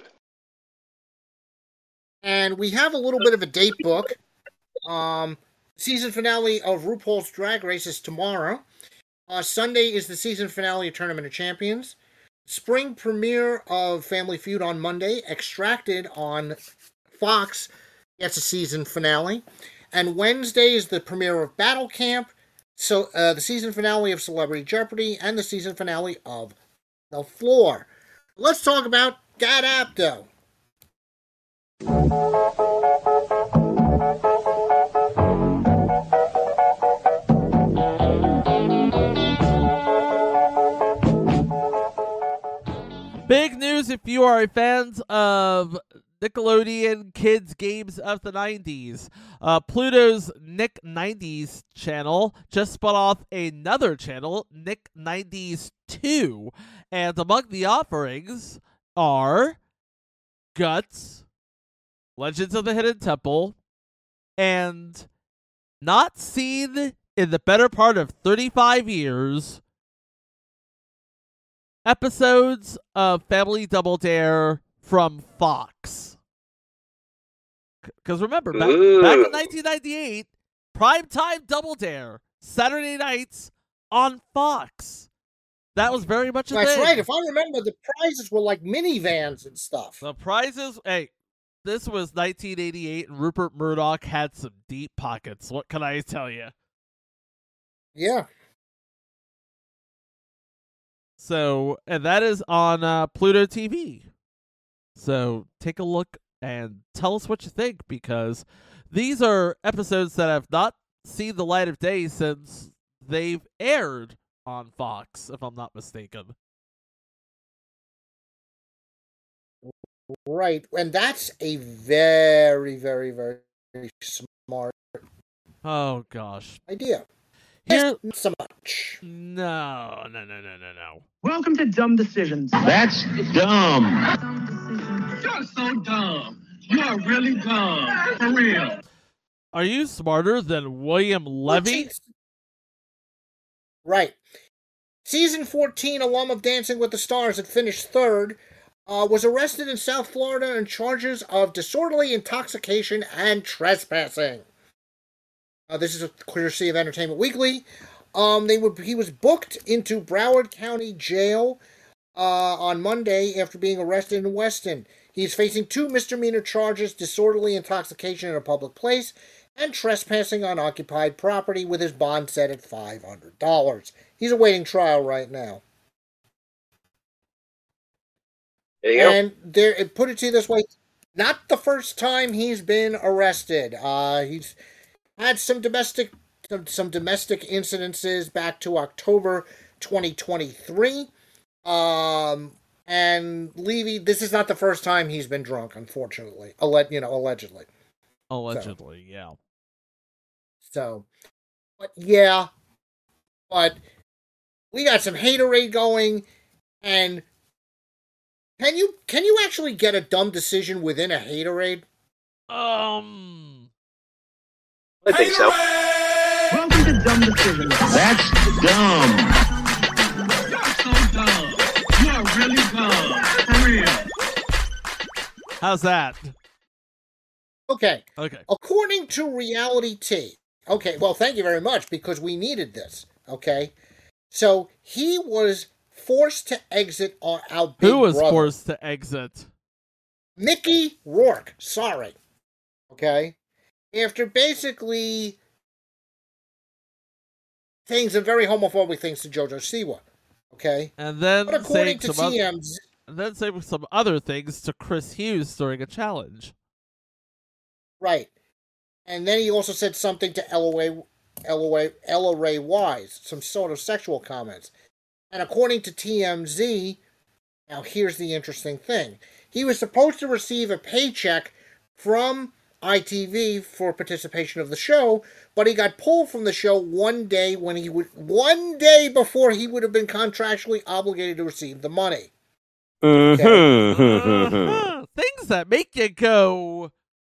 And we have a little bit of a date book. Season finale of RuPaul's Drag Race is tomorrow. Sunday is the season finale of Tournament of Champions. Spring premiere of Family Feud on Monday. Extracted on Fox gets a season finale. And Wednesday is the premiere of Battle Camp. So the season finale of Celebrity Jeopardy and the season finale of The Floor. Let's talk about Gad Apto. Big news if you are a fan of Nickelodeon Kids Games of the 90s. Pluto's Nick 90s channel just spun off another channel, Nick 90s 2. And among the offerings are Guts, Legends of the Hidden Temple, and not seen in the better part of 35 years, episodes of Family Double Dare from Fox. Because remember, back in 1998, primetime Double Dare, Saturday nights on Fox. That was very much a thing. That's right. If I remember, the prizes were like minivans and stuff. The prizes, hey, this was 1988, and Rupert Murdoch had some deep pockets. What can I tell you? Yeah. So, and that is on Pluto TV. So take a look and tell us what you think, because these are episodes that have not seen the light of day since they've aired on Fox, if I'm not mistaken. Right, and that's a very, very, very smart Oh gosh. idea. Here, Not so much. No. Welcome to Dumb Decisions. That's dumb. You're so dumb. You're really dumb. For real. Are you smarter than William Levy? Right. Season 14 alum of Dancing with the Stars that finished third was arrested in South Florida on charges of disorderly intoxication and trespassing. This is a courtesy of Entertainment Weekly. He was booked into Broward County Jail on Monday after being arrested in Weston. He's facing 2 misdemeanor charges: disorderly intoxication in a public place and trespassing on occupied property, with his bond set at $500. He's awaiting trial right now. There you go. And put it to you this way, not the first time he's been arrested. He's had some domestic incidences back to October 2023. And Levy, this is not the first time he's been drunk, unfortunately. Allegedly. Allegedly, yeah. So, but we got some haterade going, and can you actually get a dumb decision within a haterade? I think so. Welcome to Dumb Decisions. That's dumb. You're so dumb. You're really dumb. For real. How's that? Okay. Okay. According to Reality T. Okay, well, thank you very much, because we needed this. Okay? So, he was forced to exit our Big Who was Brother. forced to exit? Mickey Rourke. Sorry. Okay? After basically saying some very homophobic things to JoJo Siwa. Okay? And then But according to saying TMZ... and then say some other things to Chris Hughes during a challenge. Right. And then he also said something to Ella Ray Wise, some sort of sexual comments. And according to TMZ, now here's the interesting thing. He was supposed to receive a paycheck from ITV for participation of the show, but he got pulled from the show one day before he would have been contractually obligated to receive the money. Mm-hmm. Things that make you go,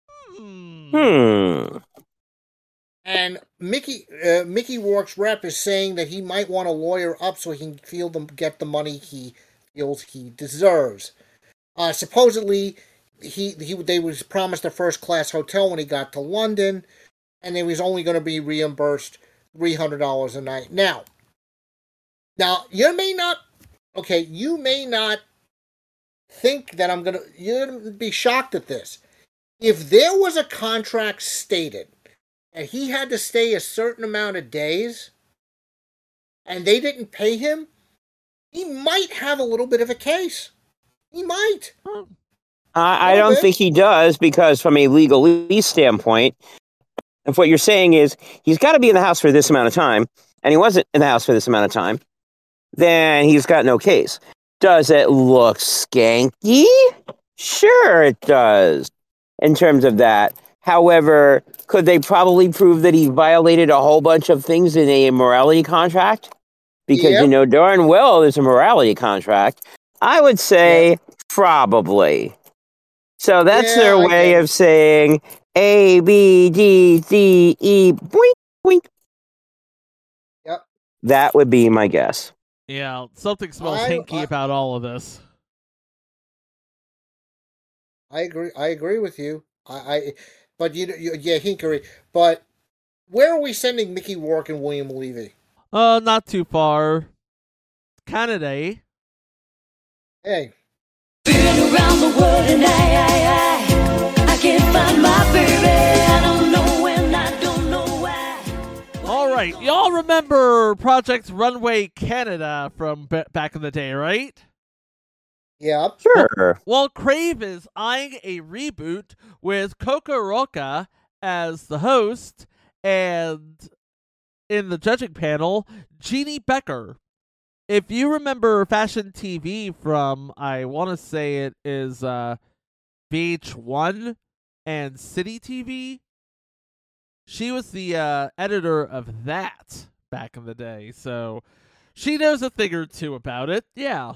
And Mickey Rourke's rep is saying that he might want to lawyer up so he can get the money he feels he deserves. Supposedly, they was promised a first-class hotel when he got to London, and he was only going to be reimbursed $300 a night. Now, you may not think that you're going to be shocked at this. If there was a contract stated and he had to stay a certain amount of days and they didn't pay him, he might have a little bit of a case. He might. I don't think he does, because from a legalese standpoint, if what you're saying is he's got to be in the house for this amount of time, and he wasn't in the house for this amount of time, then he's got no case. Does it look skanky? Sure it does, in terms of that. However, could they probably prove that he violated a whole bunch of things in a morality contract? Because you know darn well there's a morality contract. I would say probably. So that's their way of saying A, B, D, C, E, boink, boink. Yep. That would be my guess. Yeah, something smells hinky about all of this. I agree with you. But hinkery. But where are we sending Mickey Rourke and William Levy? Not too far. Canada. Hey. Been around the world and I can't find my baby. I don't know when, I don't know why. All right, y'all remember Project Runway Canada from back in the day, right? Yeah. Sure. Well, Crave is eyeing a reboot with Coco Roca as the host, and in the judging panel, Jeannie Becker. If you remember Fashion TV from, I want to say it is VH1 and City TV, she was the editor of that back in the day, so she knows a thing or two about it. Yeah.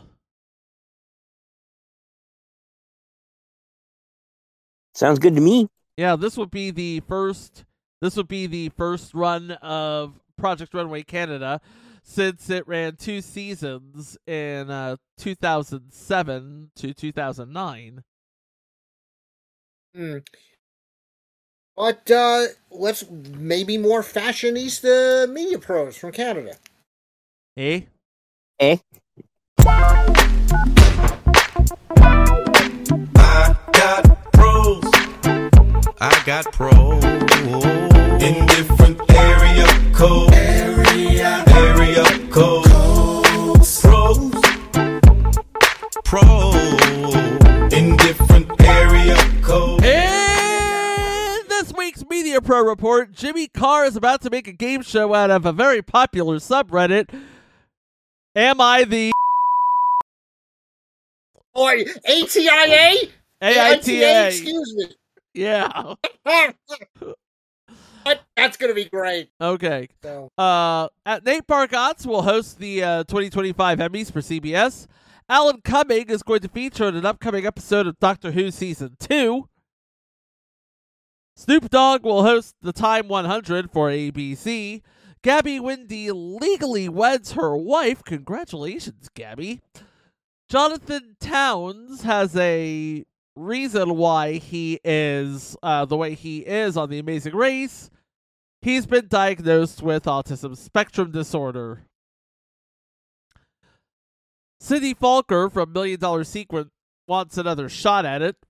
Sounds good to me. Yeah, this would be the first run of Project Runway Canada, since it ran 2 seasons in 2007 to 2009. But let's maybe more fashionista media pros from Canada. Eh? Eh? I got pros in different area codes. Area codes. Pros in different area codes. In this week's Media Pro Report, Jimmy Carr is about to make a game show out of a very popular subreddit. Am I the... Or ATIA? AITA. Excuse me. Yeah. That's going to be great. Okay. So. Nate Bargatze will host the 2025 Emmys for CBS. Alan Cumming is going to feature in an upcoming episode of Doctor Who Season 2. Snoop Dogg will host the Time 100 for ABC. Gabby Windey legally weds her wife. Congratulations, Gabby. Jonathan Towns has a reason why he is the way he is on The Amazing Race. He's been diagnosed with autism spectrum disorder. Cindy Falker from $1 Million Secret wants another shot at it.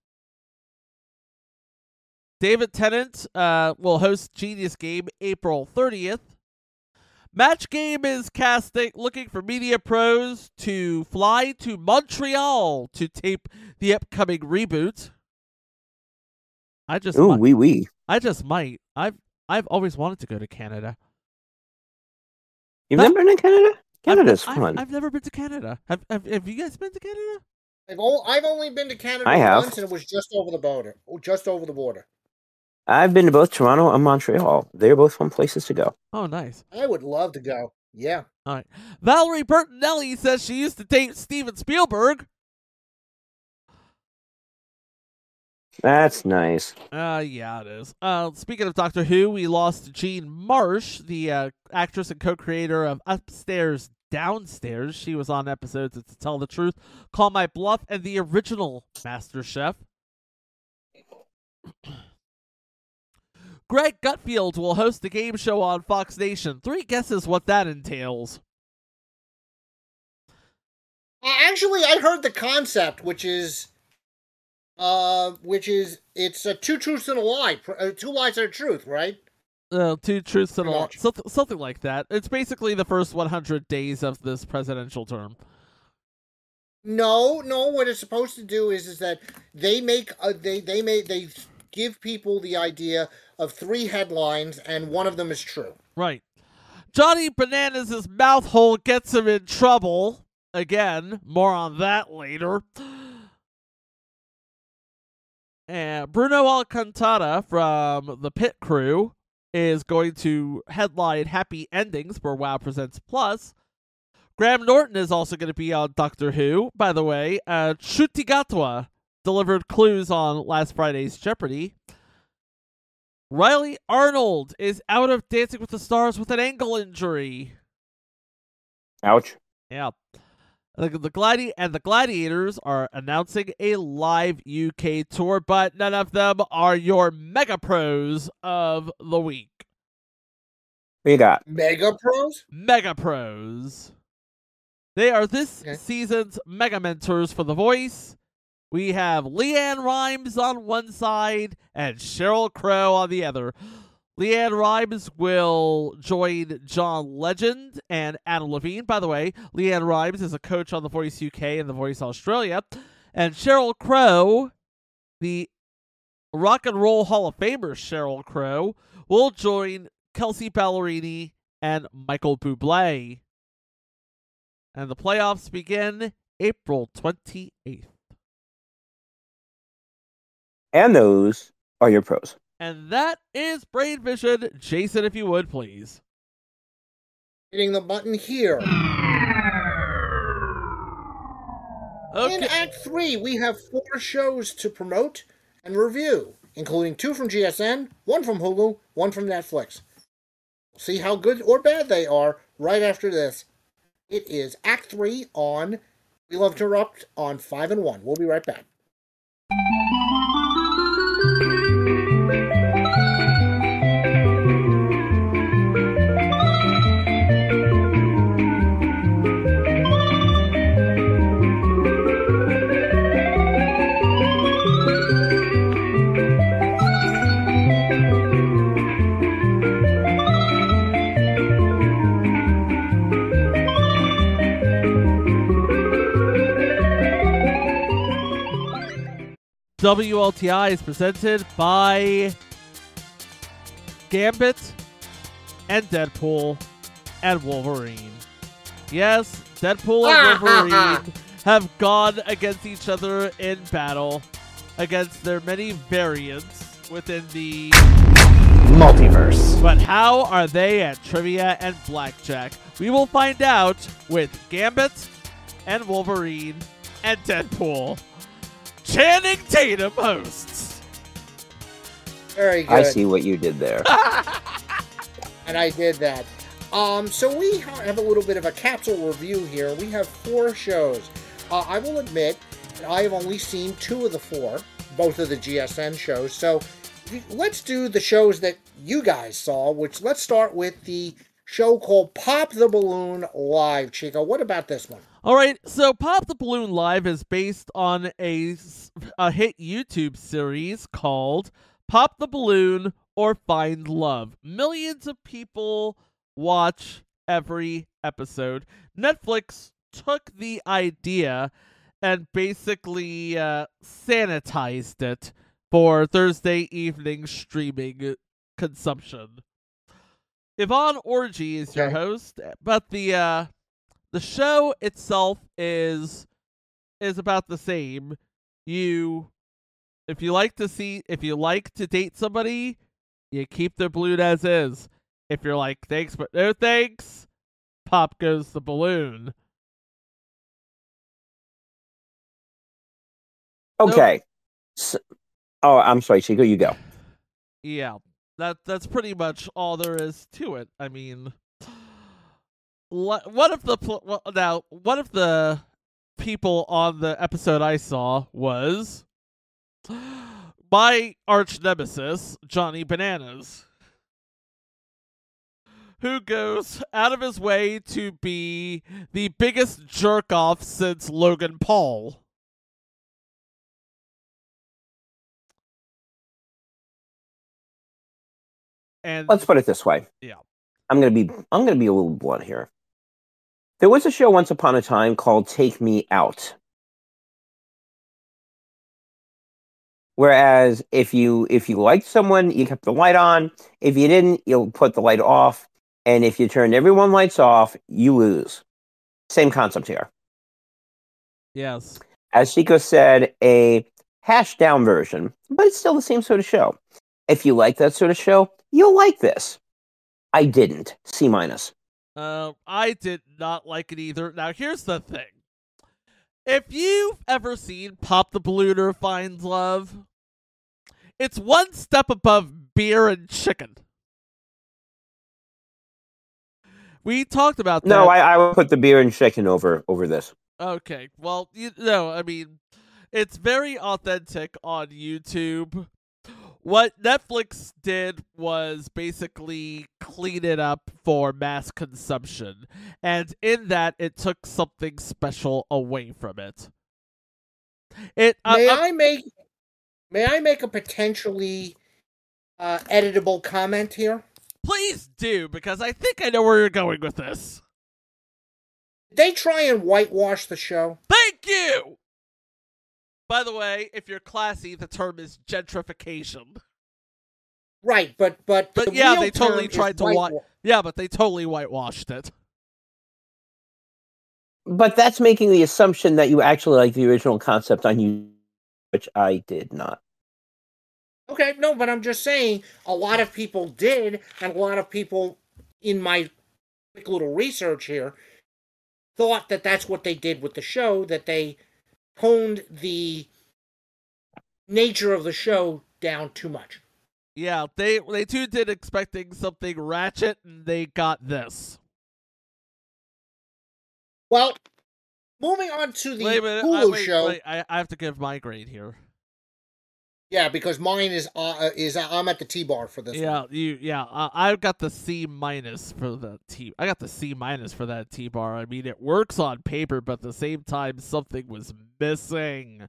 David Tennant will host Genius Game April 30th. Match Game is looking for media pros to fly to Montreal to tape the upcoming reboot. I just might. I've always wanted to go to Canada. You've never been to Canada? Canada's fun. I've never been to Canada. Have you guys been to Canada? I've only been to Canada once, and it was just over the border. I've been to both Toronto and Montreal. They're both fun places to go. Oh, nice. I would love to go. Yeah. All right. Valerie Bertinelli says she used to date Steven Spielberg. That's nice. Yeah, it is. Speaking of Doctor Who, we lost Jean Marsh, the actress and co-creator of Upstairs, Downstairs. She was on episodes of To Tell the Truth, Call My Bluff, and the original MasterChef. Greg Gutfield will host a game show on Fox Nation. 3 guesses what that entails. Actually, I heard the concept, which is it's two truths and a lie, 2 lies and a truth, right? 2 truths and a lie, something like that. It's basically the first 100 days of this presidential term. No. What it's supposed to do is that they give people the idea of 3 headlines, and one of them is true. Right. Johnny Bananas' mouth hole gets him in trouble. Again, more on that later. And Bruno Alcantara from the Pit Crew is going to headline Happy Endings for WoW Presents Plus. Graham Norton is also going to be on Doctor Who. By the way, Ncuti Gatwa delivered clues on last Friday's Jeopardy! Riley Arnold is out of Dancing with the Stars with an ankle injury. Ouch. Yeah. The Gladiators are announcing a live UK tour, but none of them are your Mega Pros of the week. What you got? Mega Pros? Mega Pros. They are this season's Mega Mentors for The Voice. We have Leanne Rimes on one side and Sheryl Crow on the other. Leanne Rimes will join John Legend and Anna Levine. By the way, Leanne Rimes is a coach on The Voice UK and The Voice Australia. And Sheryl Crow, the Rock and Roll Hall of Famer Sheryl Crow, will join Kelsey Ballerini and Michael Bublé. And the playoffs begin April 28th. And those are your pros. And that is Brain Vision. Jason, if you would, please. Hitting the button here. Okay. In Act 3, we have 4 shows to promote and review, including 2 from GSN, 1 from Hulu, 1 from Netflix. See how good or bad they are right after this. It is Act 3 on We Love to Erupt on 5 and 1. We'll be right back. WLTI is presented by Gambit and Deadpool and Wolverine. Yes, Deadpool and Wolverine have gone against each other in battle against their many variants within the multiverse. But how are they at trivia and blackjack? We will find out with Gambit and Wolverine and Deadpool. Channing Tatum hosts. Very good. I see what you did there. And I did that. So we have a little bit of a capsule review here. We have 4 shows. I will admit that I have only seen 2 of the 4, both of the GSN shows. So let's do the shows that you guys saw, which let's start with the show called Pop the Balloon Live. Chico, what about this one? All right, so Pop the Balloon Live is based on a hit YouTube series called Pop the Balloon or Find Love. Millions of people watch every episode. Netflix took the idea and basically sanitized it for Thursday evening streaming consumption. Yvonne Orgy is your host, but the show itself is about the same. If you like to date somebody, you keep their balloon as is. If you're like, thanks but no thanks, pop goes the balloon. Okay. I'm sorry, Chico, you go. Yeah, that's pretty much all there is to it. I mean, what if the people on the episode I saw was my arch nemesis, Johnny Bananas, who goes out of his way to be the biggest jerk-off since Logan Paul. And let's put it this way. Yeah. I'm gonna be a little blunt here. There was a show once upon a time called Take Me Out. Whereas if you liked someone, you kept the light on. If you didn't, you'll put the light off. And if you turned everyone lights off, you lose. Same concept here. Yes. As Chico said, a hashed down version, but it's still the same sort of show. If you like that sort of show, you'll like this. I didn't. C-. I did not like it either. Now, here's the thing. If you've ever seen Pop the Balloon or Finds Love, it's one step above beer and chicken. We talked about that. No, I would put the beer and chicken over this. Okay, well, I mean, it's very authentic on YouTube. What Netflix did was basically clean it up for mass consumption, and in that, it took something special away from it. May I make a potentially editable comment here? Please do, because I think I know where you're going with this. They try and whitewash the show. Thank you! By the way, if you're classy, the term is gentrification. Right, but yeah, they totally tried to but they totally whitewashed it. But that's making the assumption that you actually like the original concept on YouTube, which I did not. Okay, no, but I'm just saying a lot of people did, and a lot of people in my quick little research here thought that that's what they did with the show, that they honed the nature of the show down too much. Yeah, they too did expecting something ratchet, and they got this. Well, moving on to the Hulu show. I have to give my grade here. Yeah, because mine is I'm at the T-bar for this. Yeah, I've got the C- for the T. I got the C- for that T-bar. I mean, it works on paper, but at the same time, something was missing.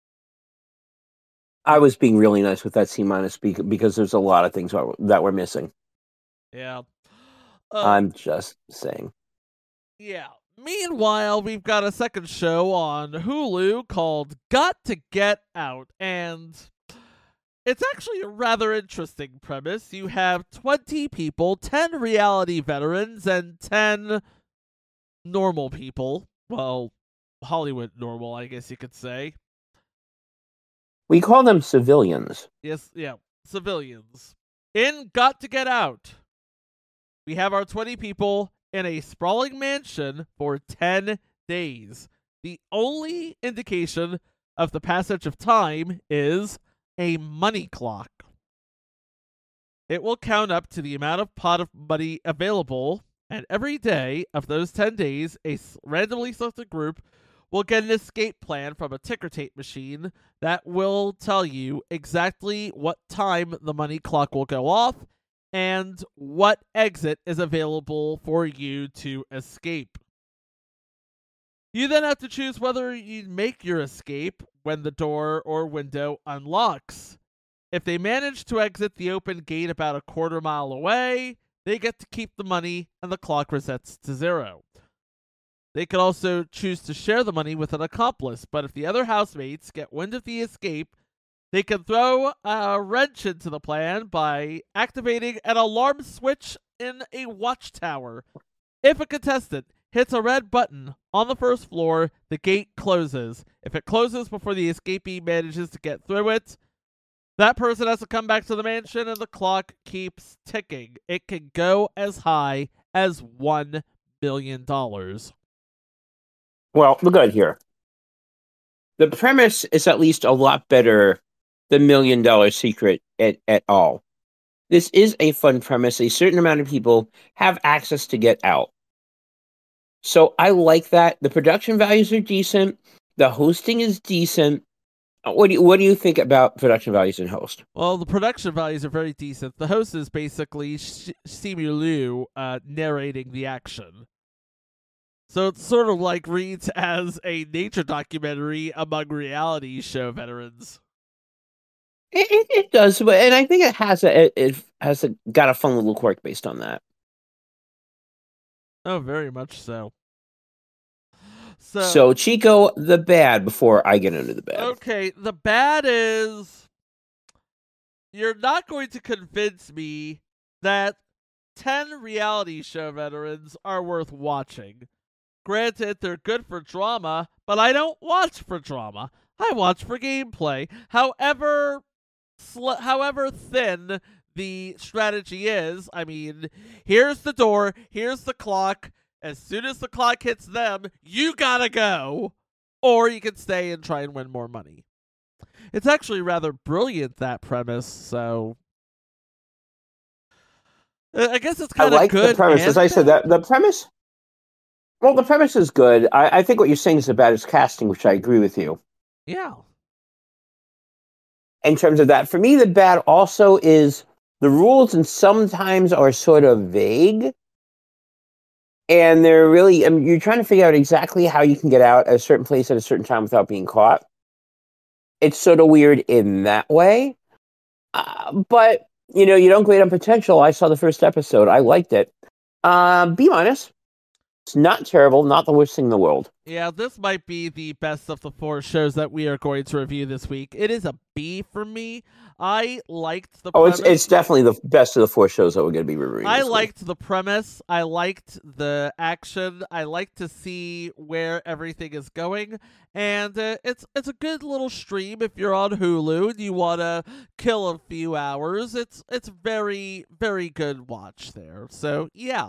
I was being really nice with that C- because there's a lot of things that were missing. Yeah. I'm just saying. Yeah. Meanwhile, we've got a second show on Hulu called Got to Get Out, and it's actually a rather interesting premise. You have 20 people, 10 reality veterans, and 10 normal people. Well, Hollywood normal, I guess you could say. We call them civilians. Yes, yeah, civilians. In Got to Get Out, we have our 20 people in a sprawling mansion for 10 days. The only indication of the passage of time is a money clock. It will count up to the amount of pot of money available, and every day of those 10 days, a randomly selected group will get an escape plan from a ticker tape machine that will tell you exactly what time the money clock will go off and what exit is available for you to escape. You then have to choose whether you make your escape when the door or window unlocks. If they manage to exit the open gate about a quarter mile away, they get to keep the money and the clock resets to 0. They could also choose to share the money with an accomplice, but if the other housemates get wind of the escape, they can throw a wrench into the plan by activating an alarm switch in a watchtower. If a contestant hits a red button on the first floor, the gate closes. If it closes before the escapee manages to get through it, that person has to come back to the mansion and the clock keeps ticking. It can go as high as $1 million. Well, look at here. The premise is at least a lot better than $1 Million Secret at all. This is a fun premise. A certain amount of people have access to get out. So I like that. The production values are decent. The hosting is decent. What do you think about production values and host? Well, the production values are very decent. The host is basically Simu Liu narrating the action. So it sort of like reads as a nature documentary among reality show veterans. It does, and I think it has got a fun little quirk based on that. Oh, very much so. So Chico, the bad before I get into the bad. Okay, the bad is you're not going to convince me that 10 reality show veterans are worth watching. Granted, they're good for drama, but I don't watch for drama. I watch for gameplay. However thin the strategy is, I mean, here's the door, here's the clock. As soon as the clock hits them, you gotta go. Or you can stay and try and win more money. It's actually rather brilliant, that premise, so I guess it's kind of good. I like the premise. As I said, the premise... Well, the premise is good. I think what you're saying is about is casting, which I agree with you. Yeah. In terms of that, for me, the bad also is the rules and sometimes are sort of vague. And they're really, you're trying to figure out exactly how you can get out at a certain place at a certain time without being caught. It's sort of weird in that way. But, you don't grade on potential. I saw the first episode. I liked it. B-. It's not terrible, not the worst thing in the world. Yeah, this might be the best of the 4 shows that we are going to review this week. It is a B for me. I liked the premise. It's definitely the best of the 4 shows that we're going to be reviewing. I liked the premise. I liked the action. I like to see where everything is going. And it's a good little stream if you're on Hulu and you want to kill a few hours. It's very, very good watch there. So, yeah.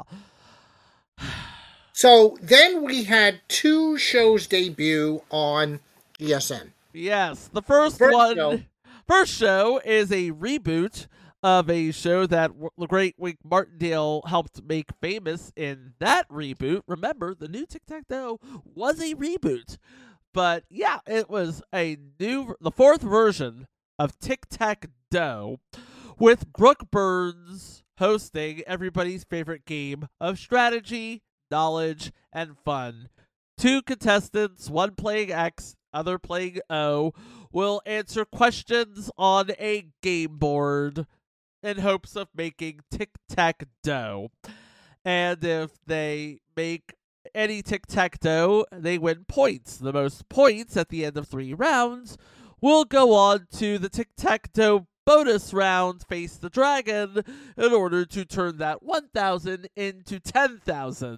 So then we had 2 shows debut on GSN. Yes, the first show is a reboot of a show that the great Wink Martindale helped make famous in that reboot. Remember, the new Tic-Tac-Toe was a reboot. But yeah, it was the 4th version of Tic-Tac-Toe with Brooke Burns hosting everybody's favorite game of strategy, knowledge, and fun. 2 contestants, one playing X, other playing O, will answer questions on a game board in hopes of making tic-tac-toe. And if they make any tic-tac-toe, they win points. The most points at the end of 3 rounds will go on to the tic-tac-toe bonus round, Face the Dragon, in order to turn that 1,000 into 10,000.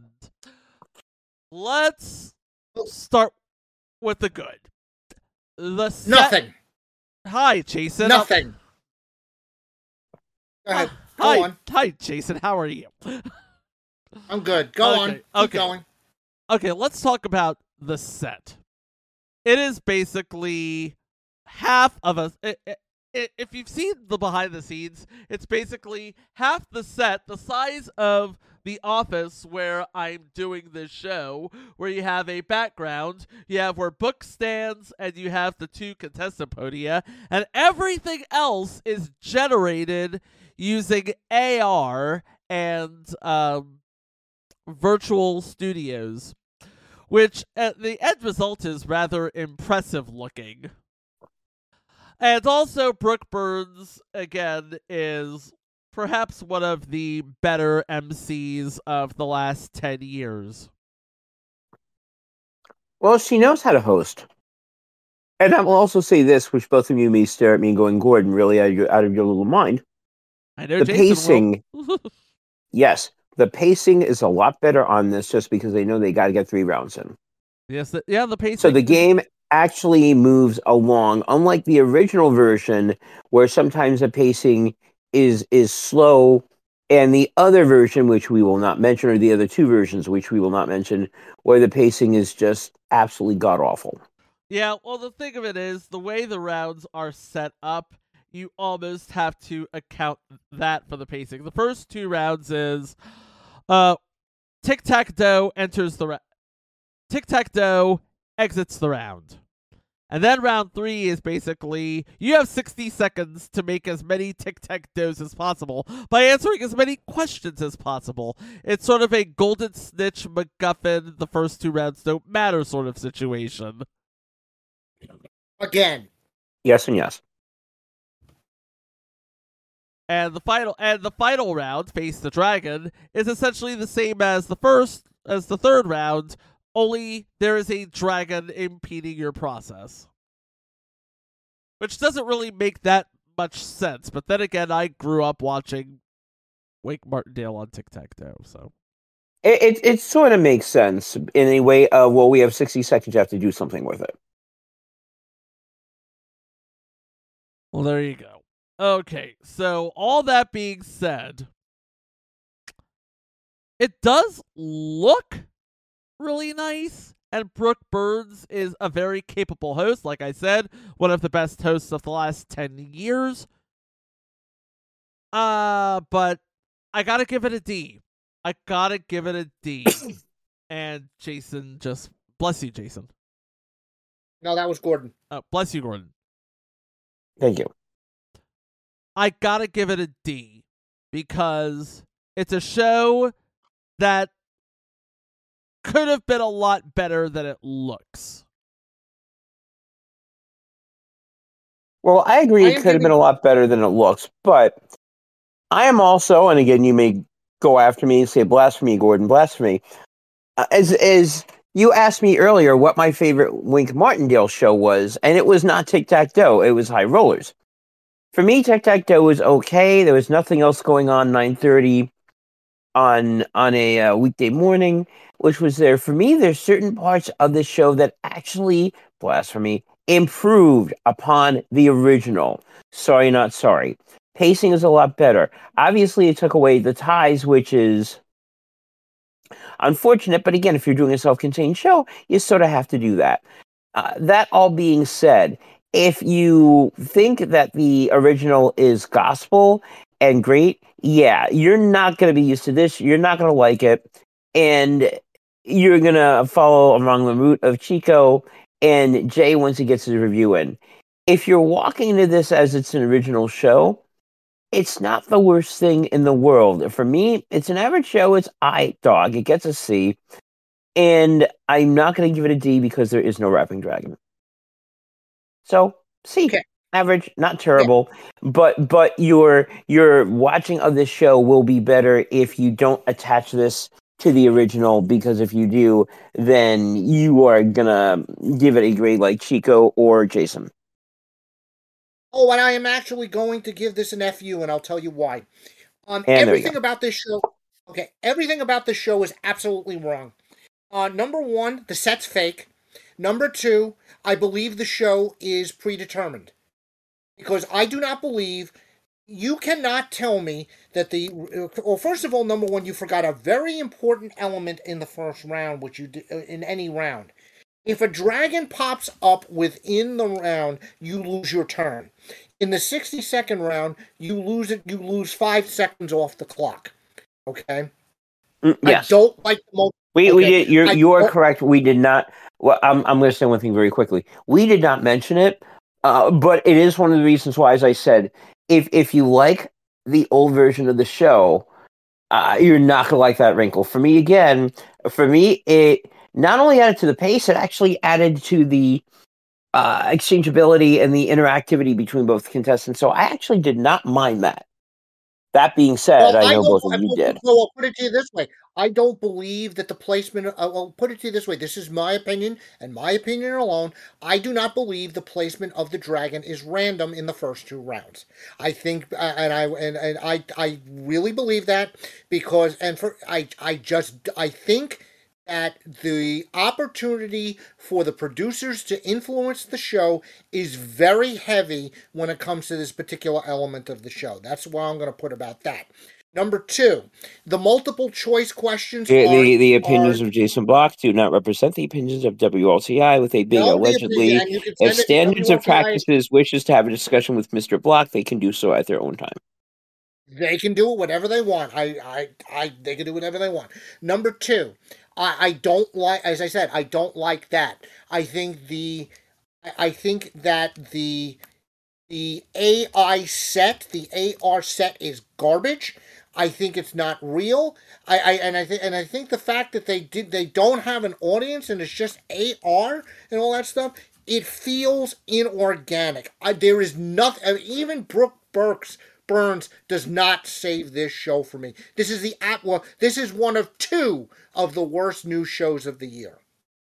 Let's start with the good. Nothing. Hi, Jason. Nothing. Go ahead. Go on. Hi, Jason. How are you? I'm good. Go on. Keep going. Okay, let's talk about the set. It is basically half of a... if you've seen the behind the scenes, it's basically half the set, the size of the office where I'm doing this show, where you have a background, you have where book stands, and you have the 2 contestant podia, and everything else is generated using AR and virtual studios, which the end result is rather impressive looking. And also, Brooke Burns, again, is perhaps one of the better MCs of the last 10 years. Well, she knows how to host. And I will also say this, which both of you may stare at me going, Gordon, really out of your little mind. I know the Jason pacing. Yes, the pacing is a lot better on this just because they know they got to get 3 rounds in. Yes, the pacing. So the game actually moves along, unlike the original version, where sometimes the pacing is slow, and the other version, which we will not mention, or the other 2 versions, which we will not mention, where the pacing is just absolutely god-awful. Yeah, well, the thing of it is, the way the rounds are set up, you almost have to account that for the pacing. The first 2 rounds is tic-tac-toe enters the round. Tic-tac-toe exits the round. And then round 3 is basically, you have 60 seconds to make as many tic-tac-toes as possible by answering as many questions as possible. It's sort of a golden snitch MacGuffin, the first 2 rounds don't matter sort of situation. Again. Yes and yes. And the final round, Face the Dragon, is essentially the same as the third round, only there is a dragon impeding your process. Which doesn't really make that much sense, but then again, I grew up watching Wake Martindale on Tic-Tac-Toe, so. It sort of makes sense in a way of, well, we have 60 seconds, you have to do something with it. Well, there you go. Okay, so all that being said, it does look really nice, and Brooke Burns is a very capable host. Like I said, one of the best hosts of the last 10 years. But I gotta give it a D. And Jason just... Bless you, Jason. No, that was Gordon. Bless you, Gordon. Thank you. I gotta give it a D, because it's a show that could have been a lot better than it looks. Well, I agree it could have been a lot better than it looks, but I am also, and again, you may go after me and say blasphemy, Gordon, blasphemy. As you asked me earlier what my favorite Wink Martindale show was, and it was not Tic-Tac-Toe, it was High Rollers. For me, Tic-Tac-Toe was okay. There was nothing else going on 9:30 on a weekday morning, which was there. For me, there's certain parts of the show that actually, blasphemy, improved upon the original. Sorry, not sorry. Pacing is a lot better. Obviously, it took away the ties, which is unfortunate. But again, if you're doing a self-contained show, you sort of have to do that. That all being said, if you think that the original is gospel and great, yeah, you're not going to be used to this. You're not going to like it. And you're going to follow along the route of Chico and Jay once he gets his review in. If you're walking into this as it's an original show, it's not the worst thing in the world. For me, it's an average show. It's dog. It gets a C. And I'm not going to give it a D because there is no rapping dragon. So, C. Okay. Average, not terrible. Yeah. But your watching of this show will be better if you don't attach this to the original, because if you do, then you are going to give it a grade like Chico or Jason. Oh, and I am actually going to give this an FU, and I'll tell you why. Everything about this show... Okay, everything about this show is absolutely wrong. Number one, the set's fake. Number two, I believe the show is predetermined. Because I do not believe... You cannot tell me that Well, first of all, number one, you forgot a very important element in the first round, which you in any round. If a dragon pops up within the round, you lose your turn. In the 60-second round, you lose it. You lose 5 seconds off the clock. Okay. Yes. I don't like the multiple. We did. You are don't- correct. We did not. Well, I'm going to say one thing very quickly. We did not mention it, but it is one of the reasons why, as I said, if you like the old version of the show, you're not going to like that wrinkle. For me, it not only added to the pace, it actually added to the exchangeability and the interactivity between both contestants. So I actually did not mind that. That being said, I know both of you did. So I'll put it to you this way. I don't believe that the placement. I'll put it to you this way. This is my opinion, and my opinion alone. I do not believe the placement of the dragon is random in the first 2 rounds. I think, I really believe that because, I think that the opportunity for the producers to influence the show is very heavy when it comes to this particular element of the show. That's why I'm going to put about that. Number 2, the multiple choice questions. The opinions of Jason Block do not represent the opinions of WLTI with a big allegedly. If Standards of Practices wishes to have a discussion with Mr. Block, they can do so at their own time. They can do whatever they want. They can do whatever they want. Number 2, I don't like, as I said, I don't like that. I think that the AI set, the AR set is garbage. I think it's not real. I think the fact that they don't have an audience and it's just AR and all that stuff, it feels inorganic. There is nothing. Even Brooke Burns does not save this show for me. This is one of 2 of the worst new shows of the year.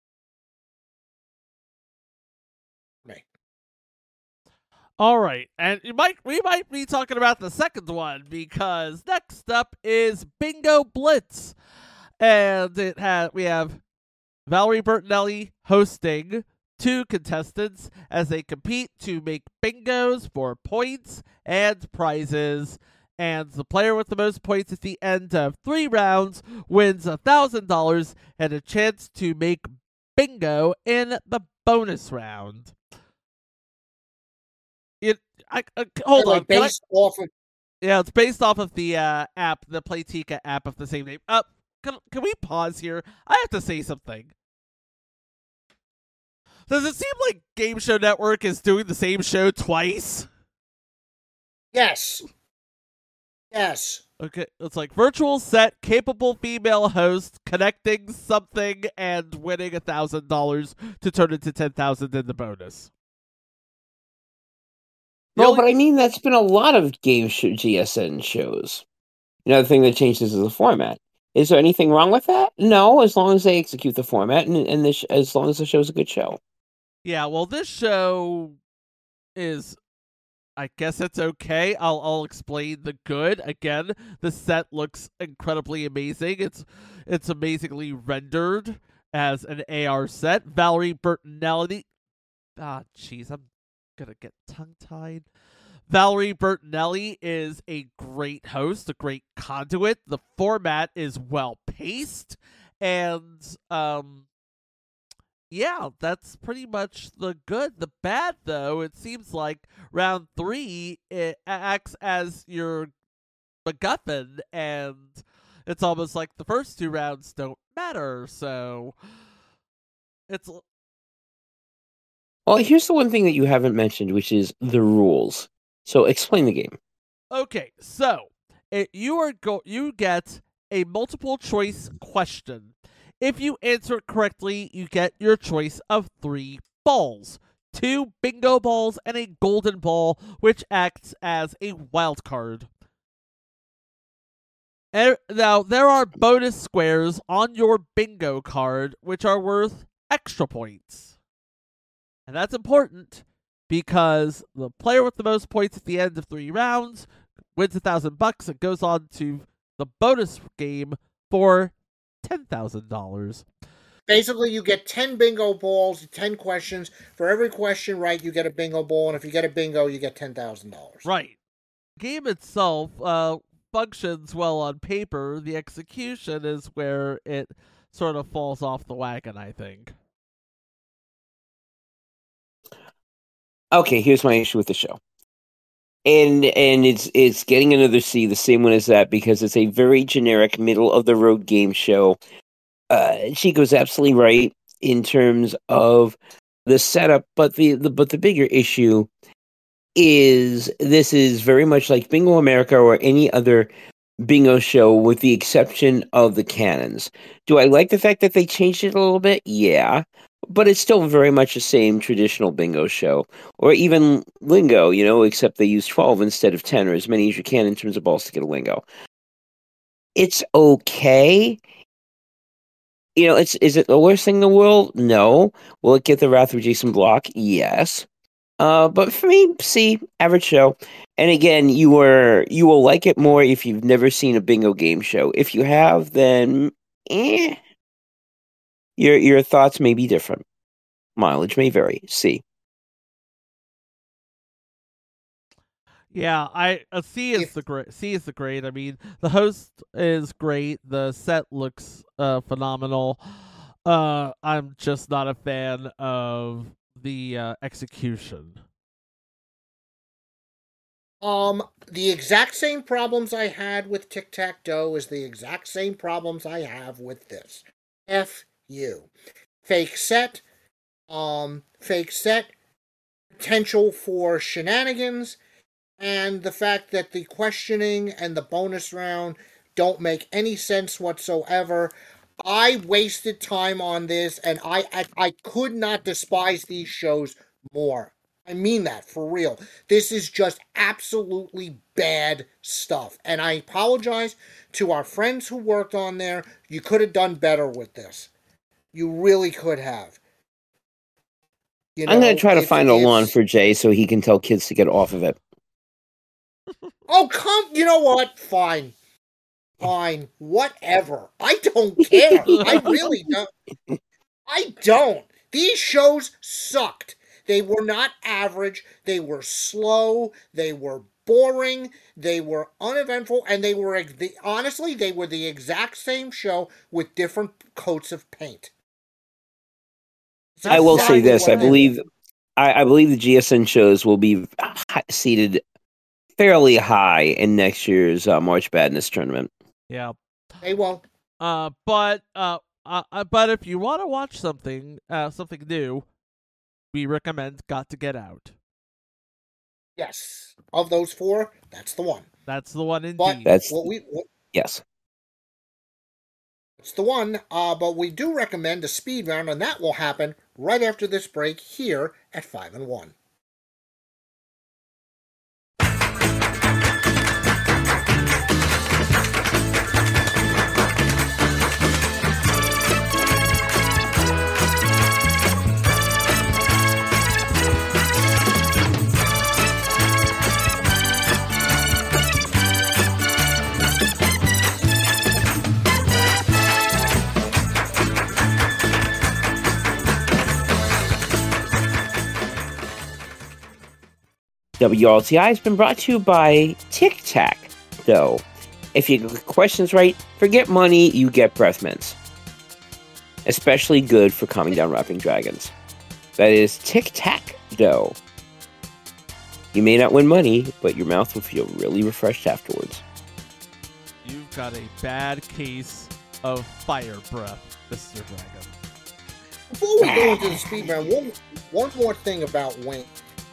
All right, and we might be talking about the second one because next up is Bingo Blitz, and we have Valerie Bertinelli hosting 2 contestants as they compete to make bingos for points and prizes. And the player with the most points at the end of 3 rounds wins $1,000 and a chance to make bingo in the bonus round. Hold on. It's based off of the app, the Playtika app of the same name. Can we pause here? I have to say something. Does it seem like Game Show Network is doing the same show twice? Yes. Yes. Okay, it's like virtual set, capable female host, connecting something, and winning $1,000 to turn into $10,000 in the bonus. No, but I mean, that's been a lot of GSN shows. The thing that changes is the format. Is there anything wrong with that? No, as long as they execute the format and as long as the show's a good show. Yeah, well, this show is, I guess it's okay. I'll explain the good. Again, the set looks incredibly amazing. It's amazingly rendered as an AR set. Valerie Bertinelli. Jeez, I'm gonna get tongue-tied. Valerie Bertinelli is a great host, a great conduit. The format is well-paced, and yeah, that's pretty much the good. The bad, though, it seems like round 3, it acts as your MacGuffin, and it's almost like the first 2 rounds don't matter, so it's... Well, here's the one thing that you haven't mentioned, which is the rules. So explain the game. Okay, so you get a multiple choice question. If you answer it correctly, you get your choice of 3 balls. 2 bingo balls and a golden ball, which acts as a wild card. Now, there are bonus squares on your bingo card, which are worth extra points. And that's important because the player with the most points at the end of 3 rounds wins $1,000 and goes on to the bonus game for $10,000. Basically, you get 10 bingo balls, 10 questions. For every question right, you get a bingo ball, and if you get a bingo, you get $10,000. Right. The game itself functions well on paper. The execution is where it sort of falls off the wagon, I think. Okay, here's my issue with the show. and it's getting another C, the same one as that, because it's a very generic middle of the road game show. Chico's absolutely right in terms of the setup, but the bigger issue is this is very much like Bingo America or any other bingo show, with the exception of the cannons. Do I like the fact that they changed it a little bit? Yeah. But it's still very much the same traditional bingo show. Or even lingo, except they use 12 instead of 10, or as many as you can in terms of balls to get a lingo. It's okay. Is it the worst thing in the world? No. Will it get the wrath of Jason Block? Yes. But for me, see, average show. And again, you will like it more if you've never seen a bingo game show. If you have, then your thoughts may be different. Mileage may vary. See. Yeah, C is the great. I mean, the host is great. The set looks phenomenal. I'm just not a fan of the execution. The exact same problems I had with Tic-Tac-Toe is the exact same problems I have with this. F you. Fake set, potential for shenanigans, and the fact that the questioning and the bonus round don't make any sense whatsoever. I wasted time on this, and I could not despise these shows more. I mean that, for real. This is just absolutely bad stuff. And I apologize to our friends who worked on there. You could have done better with this. You really could have. I'm going to try to find a lawn for Jay so he can tell kids to get off of it. Oh, you know what? Fine. Whatever. I don't care. I really don't. I don't. These shows sucked. They were not average. They were slow. They were boring. They were uneventful. And they were, honestly, they were the exact same show with different coats of paint. I will say this. I believe the GSN shows will be seated fairly high in next year's March Madness tournament. Yeah. They won't. But if you want to watch something new, we recommend Got to Get Out. Yes. Of those four, that's the one. That's the one indeed. Yes. It's the one, but we do recommend a speed round, and that will happen right after this break here at 5 and 1. WLTI has been brought to you by Tic-Tac-Toe. If you get questions right, forget money, you get breath mints. Especially good for calming down rapping dragons. That is Tic-Tac-Toe. You may not win money, but your mouth will feel really refreshed afterwards. You've got a bad case of fire breath, Mr. Dragon. Before we go into the speed round, one more thing about Wink.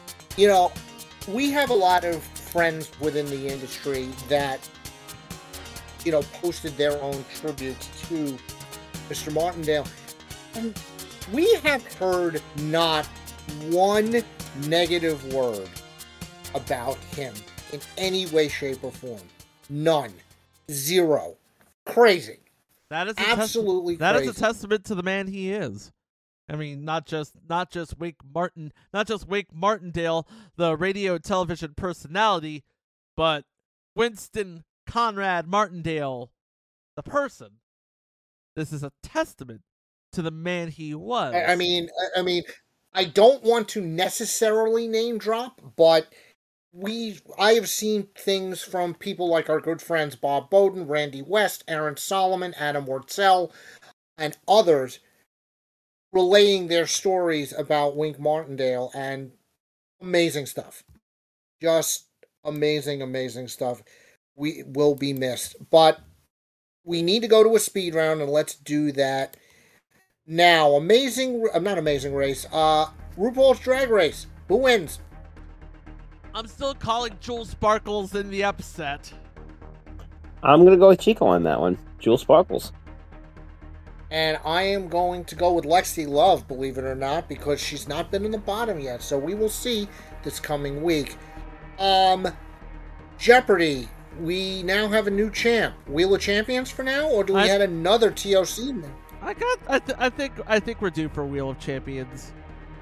We have a lot of friends within the industry that, posted their own tributes to Mr. Martindale. And we have heard not one negative word about him in any way, shape, or form. None. Zero. Crazy. That is absolutely crazy. That is a testament to the man he is. I mean, not just Wink Martindale, the radio television personality, but Winston Conrad Martindale, the person. This is a testament to the man he was. I mean, I don't want to necessarily name drop, but I have seen things from people like our good friends Bob Bowden, Randy West, Aaron Solomon, Adam Wurtzel, and others relaying their stories about Wink Martindale, and amazing stuff. Just Amazing stuff. We will be missed. But we need to go to a speed round, and let's do that now. Not Amazing Race. RuPaul's Drag Race. Who wins? I'm still calling Jewel Sparkles in the upset. I'm going to go with Chico on that one. Jewel Sparkles. And I am going to go with Lexi Love, believe it or not, because she's not been in the bottom yet. So we will see this coming week. Jeopardy. We now have a new champ. Wheel of Champions for now, or do we have another TOC? I think we're due for Wheel of Champions.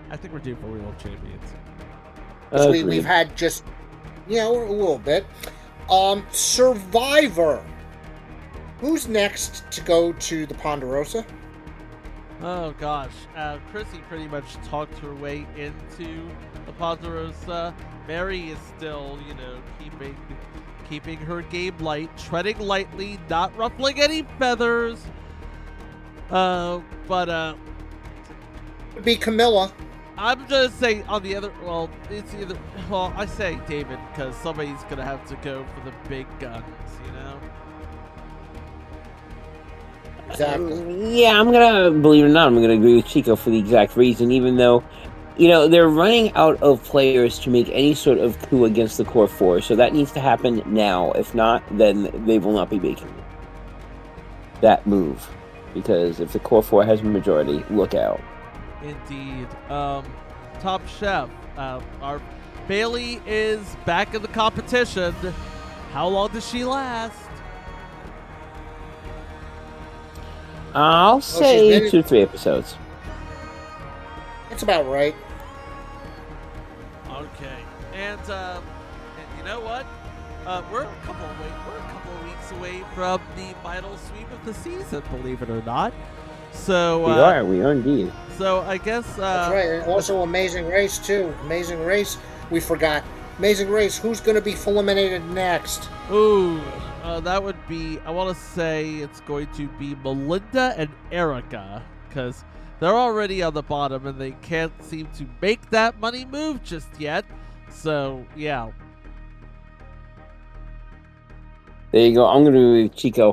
We've had just, a little bit. Survivor. Who's next to go to the Ponderosa? Oh gosh, Chrissy pretty much talked her way into the Ponderosa. Mary is still, keeping her game light, treading lightly, not ruffling any feathers. But it'd be Camilla. I'm gonna say on the other. I say David because somebody's gonna have to go for the big guns, Exactly. Yeah, believe it or not, I'm gonna agree with Chico for the exact reason, even though, they're running out of players to make any sort of coup against the core four, so that needs to happen now. If not, then they will not be making that move. Because if the core four has a majority, look out. Indeed. Top Chef. Our Bailey is back in the competition. How long does she last? I'll say 2 to 3 episodes. That's about right. Okay. And you know what? We're a couple of weeks away from the final sweep of the season, believe it or not. So we are indeed. So I guess that's right. And also Amazing Race too. Amazing Race, we forgot. Amazing Race, who's going to be eliminated next? Ooh, that would be. I want to say it's going to be Melinda and Erica because they're already on the bottom and they can't seem to make that money move just yet. So yeah. There you go. I'm going to go with Chico.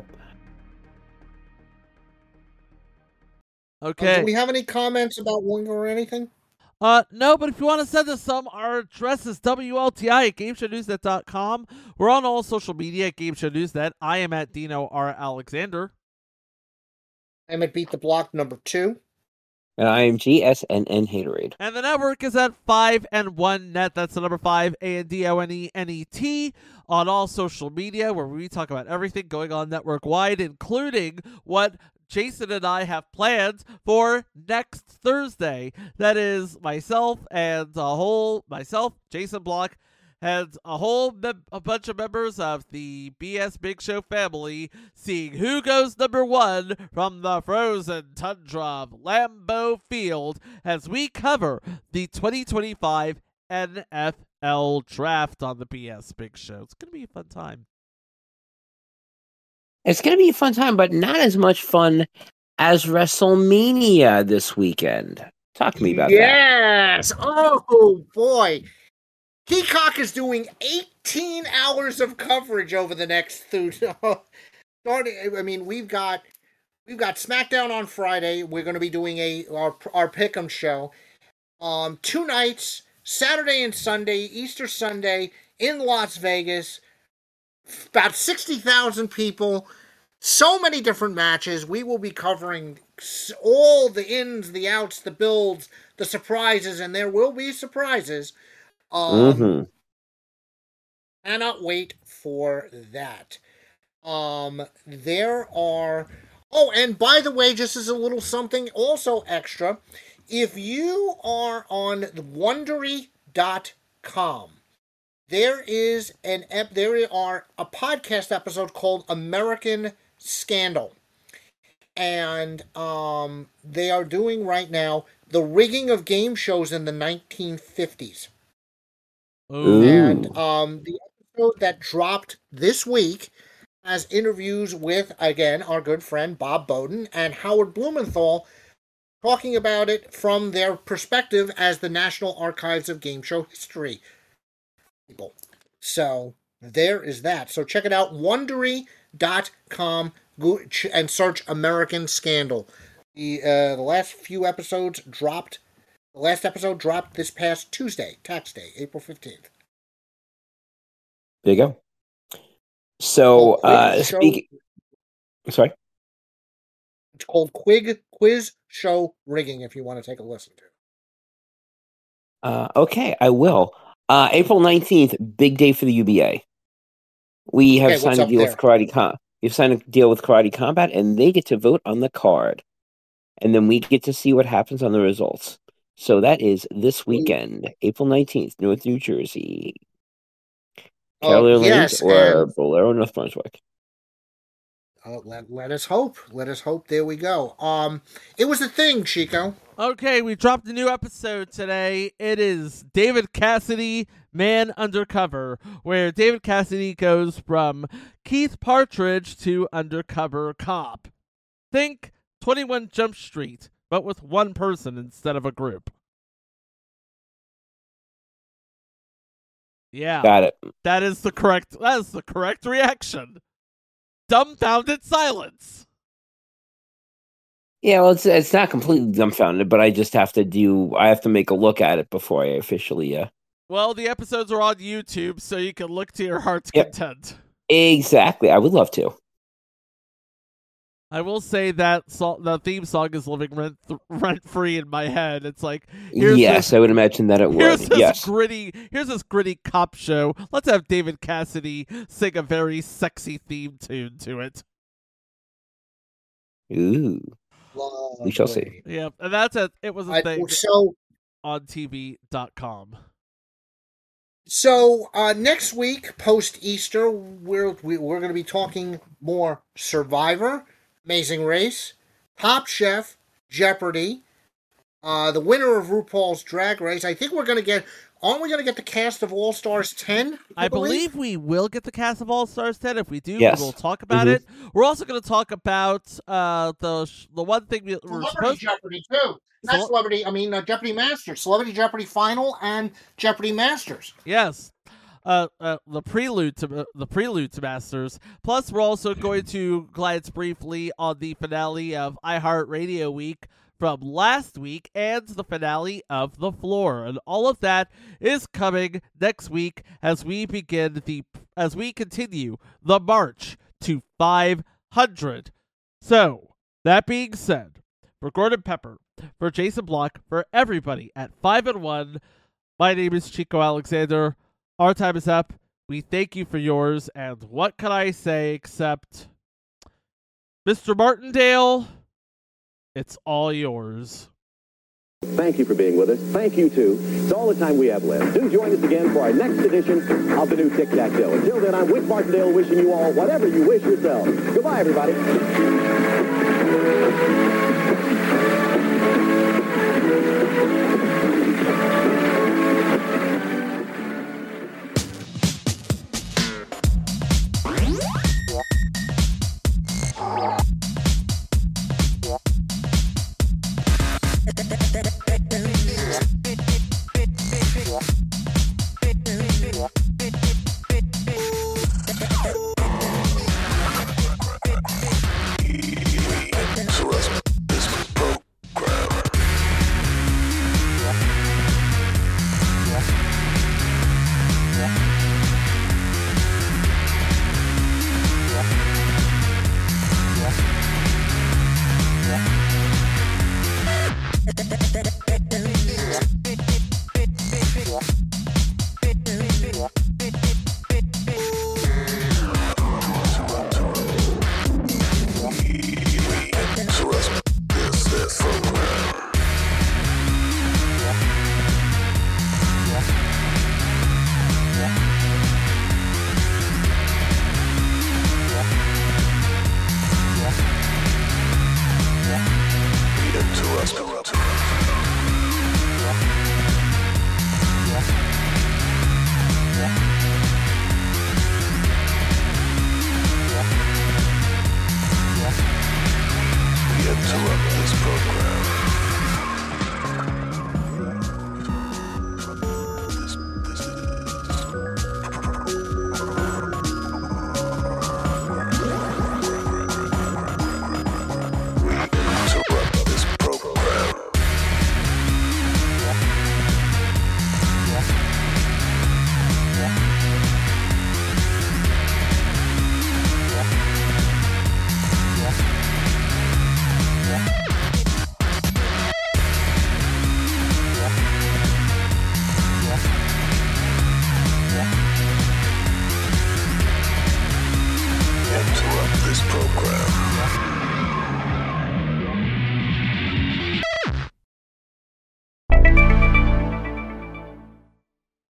Okay. Do we have any comments about Wingo or anything? No, but if you want to send us some, our address is WLTI at GameShowNewsNet.com. We're on all social media at GameShowNewsNet. I am at Dino R. Alexander. I'm at Beat the Block number 2. And I am GSNN Haterade. And the network is at 5and1net. That's the number 5, ANDONENET, on all social media, where we talk about everything going on network-wide, including what Jason and I have planned for next Thursday. That is myself, Jason Block, and a bunch of members of the BS Big Show family seeing who goes number 1 from the frozen tundra of Lambeau Field as we cover the 2025 NFL Draft on the BS Big Show. It's going to be a fun time. It's going to be a fun time, but not as much fun as WrestleMania this weekend. Talk to me about that. Yes! Oh, boy. Peacock is doing 18 hours of coverage over the next we've got SmackDown on Friday. We're going to be doing our Pick'em show. 2 nights, Saturday and Sunday, Easter Sunday in Las Vegas. About 60,000 people. So many different matches. We will be covering all the ins, the outs, the builds, the surprises, and there will be surprises. Cannot wait for that. There are... Oh, and by the way, just as a little something also extra, if you are on Wondery.com, there are a podcast episode called American Scandal. And they are doing right now the rigging of game shows in the 1950s. Ooh. And the episode that dropped this week has interviews with, again, our good friend Bob Bowden and Howard Blumenthal, talking about it from their perspective as the National Archives of Game Show History people. So there is that. So check it out, Wondery.com, and search American Scandal. The last few episodes dropped. The last episode dropped this past Tuesday, Tax Day, April 15th. There you go. So, speaking... Sorry? It's called Quiz Show Rigging, if you want to take a listen to. Okay, I will. April 19th, big day for the UBA. We have signed a deal with Karate We've signed a deal with Karate Combat, and they get to vote on the card. And then we get to see what happens on the results. So that is this weekend, April 19th, North New Jersey. Cavalier Lanes or Bolero, North Brunswick. Let us hope. Let us hope. There we go. It was a thing, Chico. Okay, we dropped a new episode today. It is David Cassidy, Man Undercover, where David Cassidy goes from Keith Partridge to undercover cop. Think 21 Jump Street, but with one person instead of a group. Yeah. Got it. That is the correct reaction. Dumbfounded silence. Yeah, well, it's not completely dumbfounded, but I just have to make a look at it before I officially. Well, the episodes are on YouTube, so you can look to your heart's content. Exactly, I would love to. I will say that the theme song is living rent free in my head. It's like, I would imagine that it would. Here's this gritty cop show. Let's have David Cassidy sing a very sexy theme tune to it. Ooh. We shall see. Yeah, and that's it. It was a thing on TV.com. So next week, post Easter, we're going to be talking more Survivor, Amazing Race, Top Chef, Jeopardy, the winner of RuPaul's Drag Race. I think aren't we going to get the cast of All Stars 10? I believe we will get the cast of All Stars 10. If we do, yes. We'll talk about it. We're also going to talk about the one thing we're supposed Jeopardy too. Jeopardy Masters, Celebrity Jeopardy Final, and Jeopardy Masters. Yes. The prelude to Masters. Plus, we're also going to glance briefly on the finale of iHeartRadio Week from last week and the finale of The Floor, and all of that is coming next week as we continue the march to 500. So, that being said, for Gordon Pepper, for Jason Block, for everybody at 5-1, my name is Chico Alexander. Our time is up. We thank you for yours, and what can I say except, Mr. Martindale, it's all yours. Thank you for being with us. Thank you, too. It's all the time we have left. Do join us again for our next edition of the new Tic-Tac-Toe. Until then, I'm Whit Martindale wishing you all whatever you wish yourself. Goodbye, everybody. Interesting.